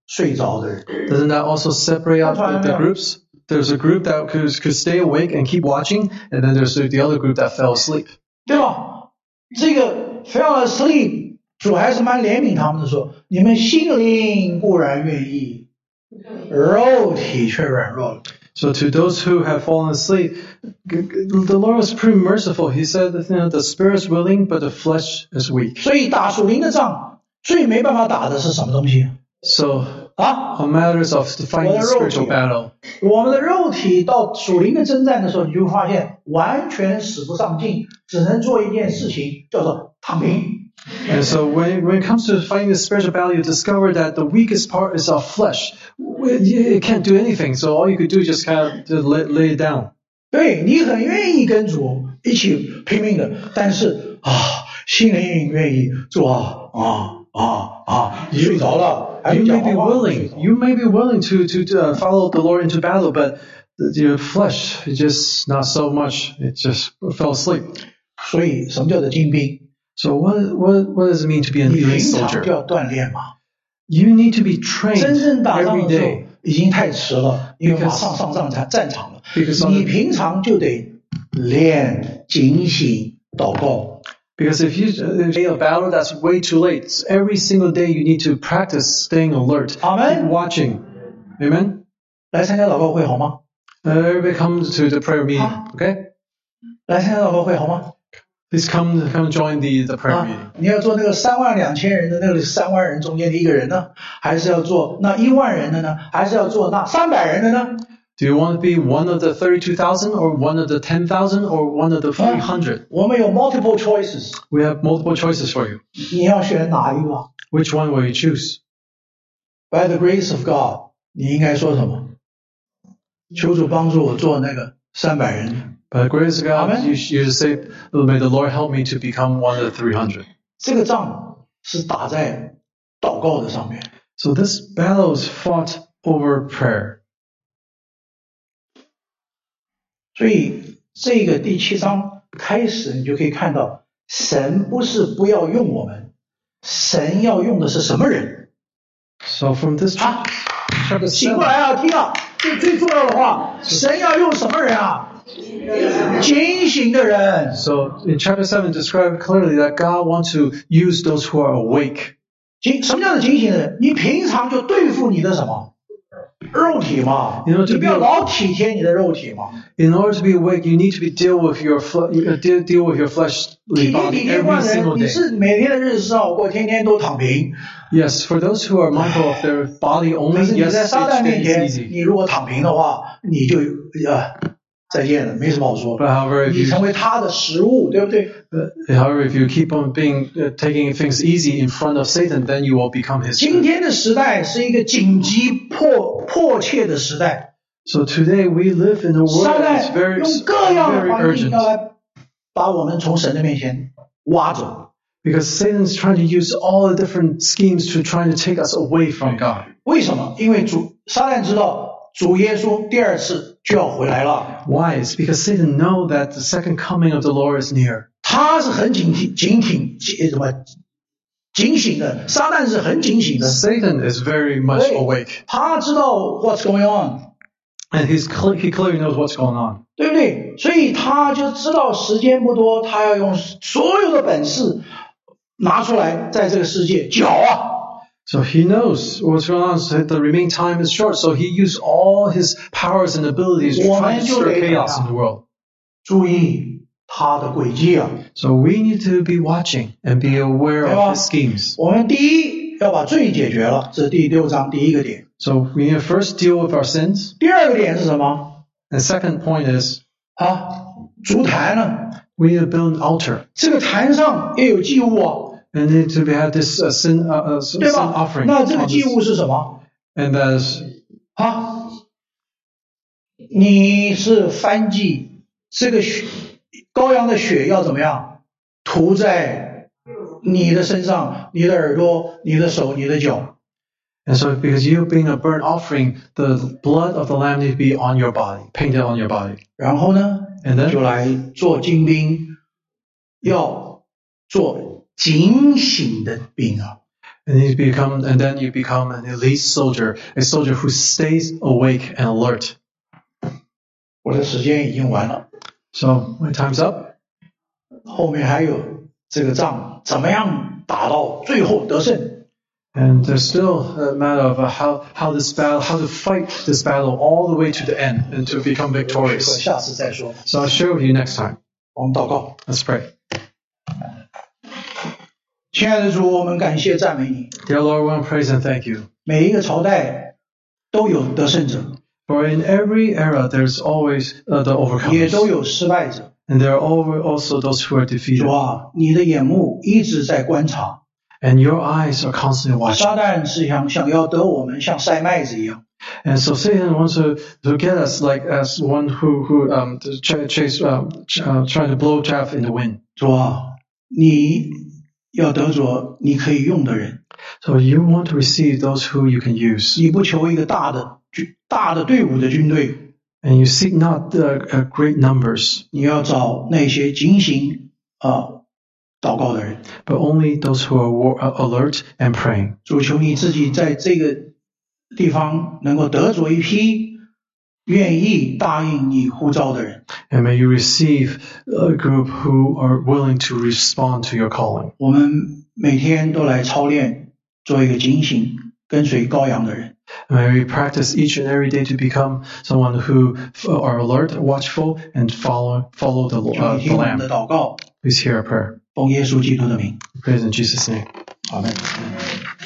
睡着的人。 Doesn't that also separate out the, the Yeah. groups? There's a group that could, could stay awake and keep watching, and then there's the other group that fell asleep. 对吧？这个 fell asleep， 主还是蛮怜悯他们的说，你们心灵固然愿意，肉体却软弱了。 So to those who have fallen asleep, the Lord was pretty merciful. He said that, you know, the spirit is willing, but the flesh is weak. 所以打属灵的仗，最没办法打的是什么东西 So 啊？ on matters of fighting the spiritual battle, 我们的肉体到属灵的征战的时候，你就会发现完全使不上劲，只能做一件事情，叫做躺平。 and so when, when it comes to fighting the spiritual battle, you discover that the weakest part is our flesh. It, it can't do anything, so all you could do is just kind of just lay, lay it down. 对，你很愿意跟主一起拼命的，但是啊，心灵愿意做啊啊啊啊，你睡着了，还 You 没 may 讲 be 话 willing, you may be willing to to, to uh, follow the Lord into battle, but the, your flesh is just not so much. It just fell asleep. 所以什么叫做精兵？ So what what what does it mean to be an 你 elite 平常就 soldier? 要锻炼嘛。 You need to be trained 真正打仗 every 的时候 day 已经太迟了，因为 Because- 马上上战场战场了。 because on 你 the- 平常就得练警醒祷告。 because if you if you a battle, that's way too late. So every single day you need to practice staying alert, Amen. keep watching. Amen. 来参加祷告会好吗？ Uh, everybody come to the prayer meeting. Huh? Okay, 来参加祷告会好吗？ please come come join the the prayer 啊 meeting.， 你要做那个三万两千人的那个三万人中间的一个人呢，还是要做那一万人的呢？还是要做那三百人的呢？ Do you want to be one of the thirty-two thousand, or one of the ten thousand, or one of the three hundred? 我们有 multiple choices， We have multiple choices for you. 你要选哪一个 Which one will you choose? ？By the grace of God， 你应该说什么？求主帮助我做那个三百人。 By the grace of God, Amen. you, you just say, "May the Lord help me to become one of the three hundred." 这个仗是打在祷告的上面。 So this battle is fought over prayer. 所以这个第七章开始，你就可以看到，神不是不要用我们，神要用的是什么人？ So from this 啊， chapter 醒过 seven, 来啊，听啊，这最重要的话，神要用什么人啊？警醒的人。 so in chapter seven, describe clearly that God wants to use those who are awake. 警什么叫做警醒的人？你平常就对付你的什么肉体嘛？ You know, to 你不要 be- 老体贴你的肉体嘛。 In order to be awake, you need to be deal with your fle- you gotta deal, deal with your fleshly 体贴 body 体贴 every 惯 single 人，你 day. 是每天的日子生活过，天天都躺平。 Yes, for those who are mindful of their body 可 only, 是你 yes, 在 each 撒旦 day 面 is 前， easy. 你如果躺平的话，你就呃再见了，没什么好说 But 的。 however, if 你 you 成为他的食物，对不对？ But, however, if you keep on being uh, taking things easy in front of Satan, then you will become his 今 friend. 天的时代是一个紧急迫迫切的时代， So today we live in a world 撒 that's 旦 very, 用各样的 very 环境 urgent. 要来把我们从神的面前挖走。 Because Satan's trying to use all the different schemes to try to take us away from God. 为什么？因为主撒旦知道主耶稣第二次就要回来了， Why? It's because Satan knows that the second coming of the Lord is near. 他是很警惕、警挺、警什么警醒的，撒旦是很警醒的， Satan is very much 对 awake. 他知道 what's going on。 And he's cle- he clearly knows what's going on. 对不对？所以他就知道时间不多，他要用所有的本事拿出来，在这个世界搅啊！ So he knows what's going on. So the remaining time is short. So he used all his powers and abilities to try to stir chaos in the world. 注意他的诡计啊！ So we need to be watching and be aware 对吧 of his schemes. 我们第一要把罪解决了，这是第六章第一个点。 So we need to first deal with our sins. 第二个点是什么 And second point is 啊？烛坛呢？ we need to build an altar. 这个坛上也有祭物啊， And need to have this uh, sin, uh, uh, sin 对吧？ offering. 那这个 on 祭 this. 物是什么 And that is 啊？你是燔祭，这个血羔羊的血要怎么样涂在你的身上、你的耳朵、你的手、你的脚？ And so because you being a burnt offering, the blood of the lamb needs to be on your body, painted on your body. 然后呢， And then 就来做精兵，要做警醒的兵啊！ And you become, and then you become an elite soldier, a soldier who stays awake and alert. 我的时间已经完了， So my time's up. 后面还有这个仗怎么样打到最后得胜。 And there's still a matter of how, how this battle, how to fight this battle all the way to the end and to become victorious. 下次再说。 So I'll share with you next time. 我们祷告， Let's pray. 亲爱的主，我们感谢赞美你。 Dear Lord, we want to praise and thank you. 每一个朝代都有得胜者， For in every era, there's always uh, the 也 overcomers. 都有失败者。 And there are alwa- also those who are 主 defeated. 啊，你的眼目一直在观察， And your eyes are constantly watching. 撒旦是想想要得我们，像筛麦子一样。 And so Satan wants to, to get us like as one who, who um, to ch- chase, um, ch- uh, trying to blow chaff in the wind. 主啊，你要得着你可以用的人， So you want to receive those who you can use. 你不求一个大的军大的队伍的军队， And you seek not the uh, great numbers, 你要找那些警醒啊祷告的人。 but only those who are war- uh, alert and praying. 主求你自己在这个地方能够得着一批愿意答应你呼召的人。 And may you receive a group who are willing to respond to your calling. 我们每天都来操练，做一个警醒、跟随羔羊的人。 May we practice each and every day to become someone who f- are alert, watchful, and follow follow the, 求 uh, 你 the 听我们的 Lamb. 祷告， Please hear our prayer. 奉耶稣基督的名， Praise in Jesus' name. 阿门。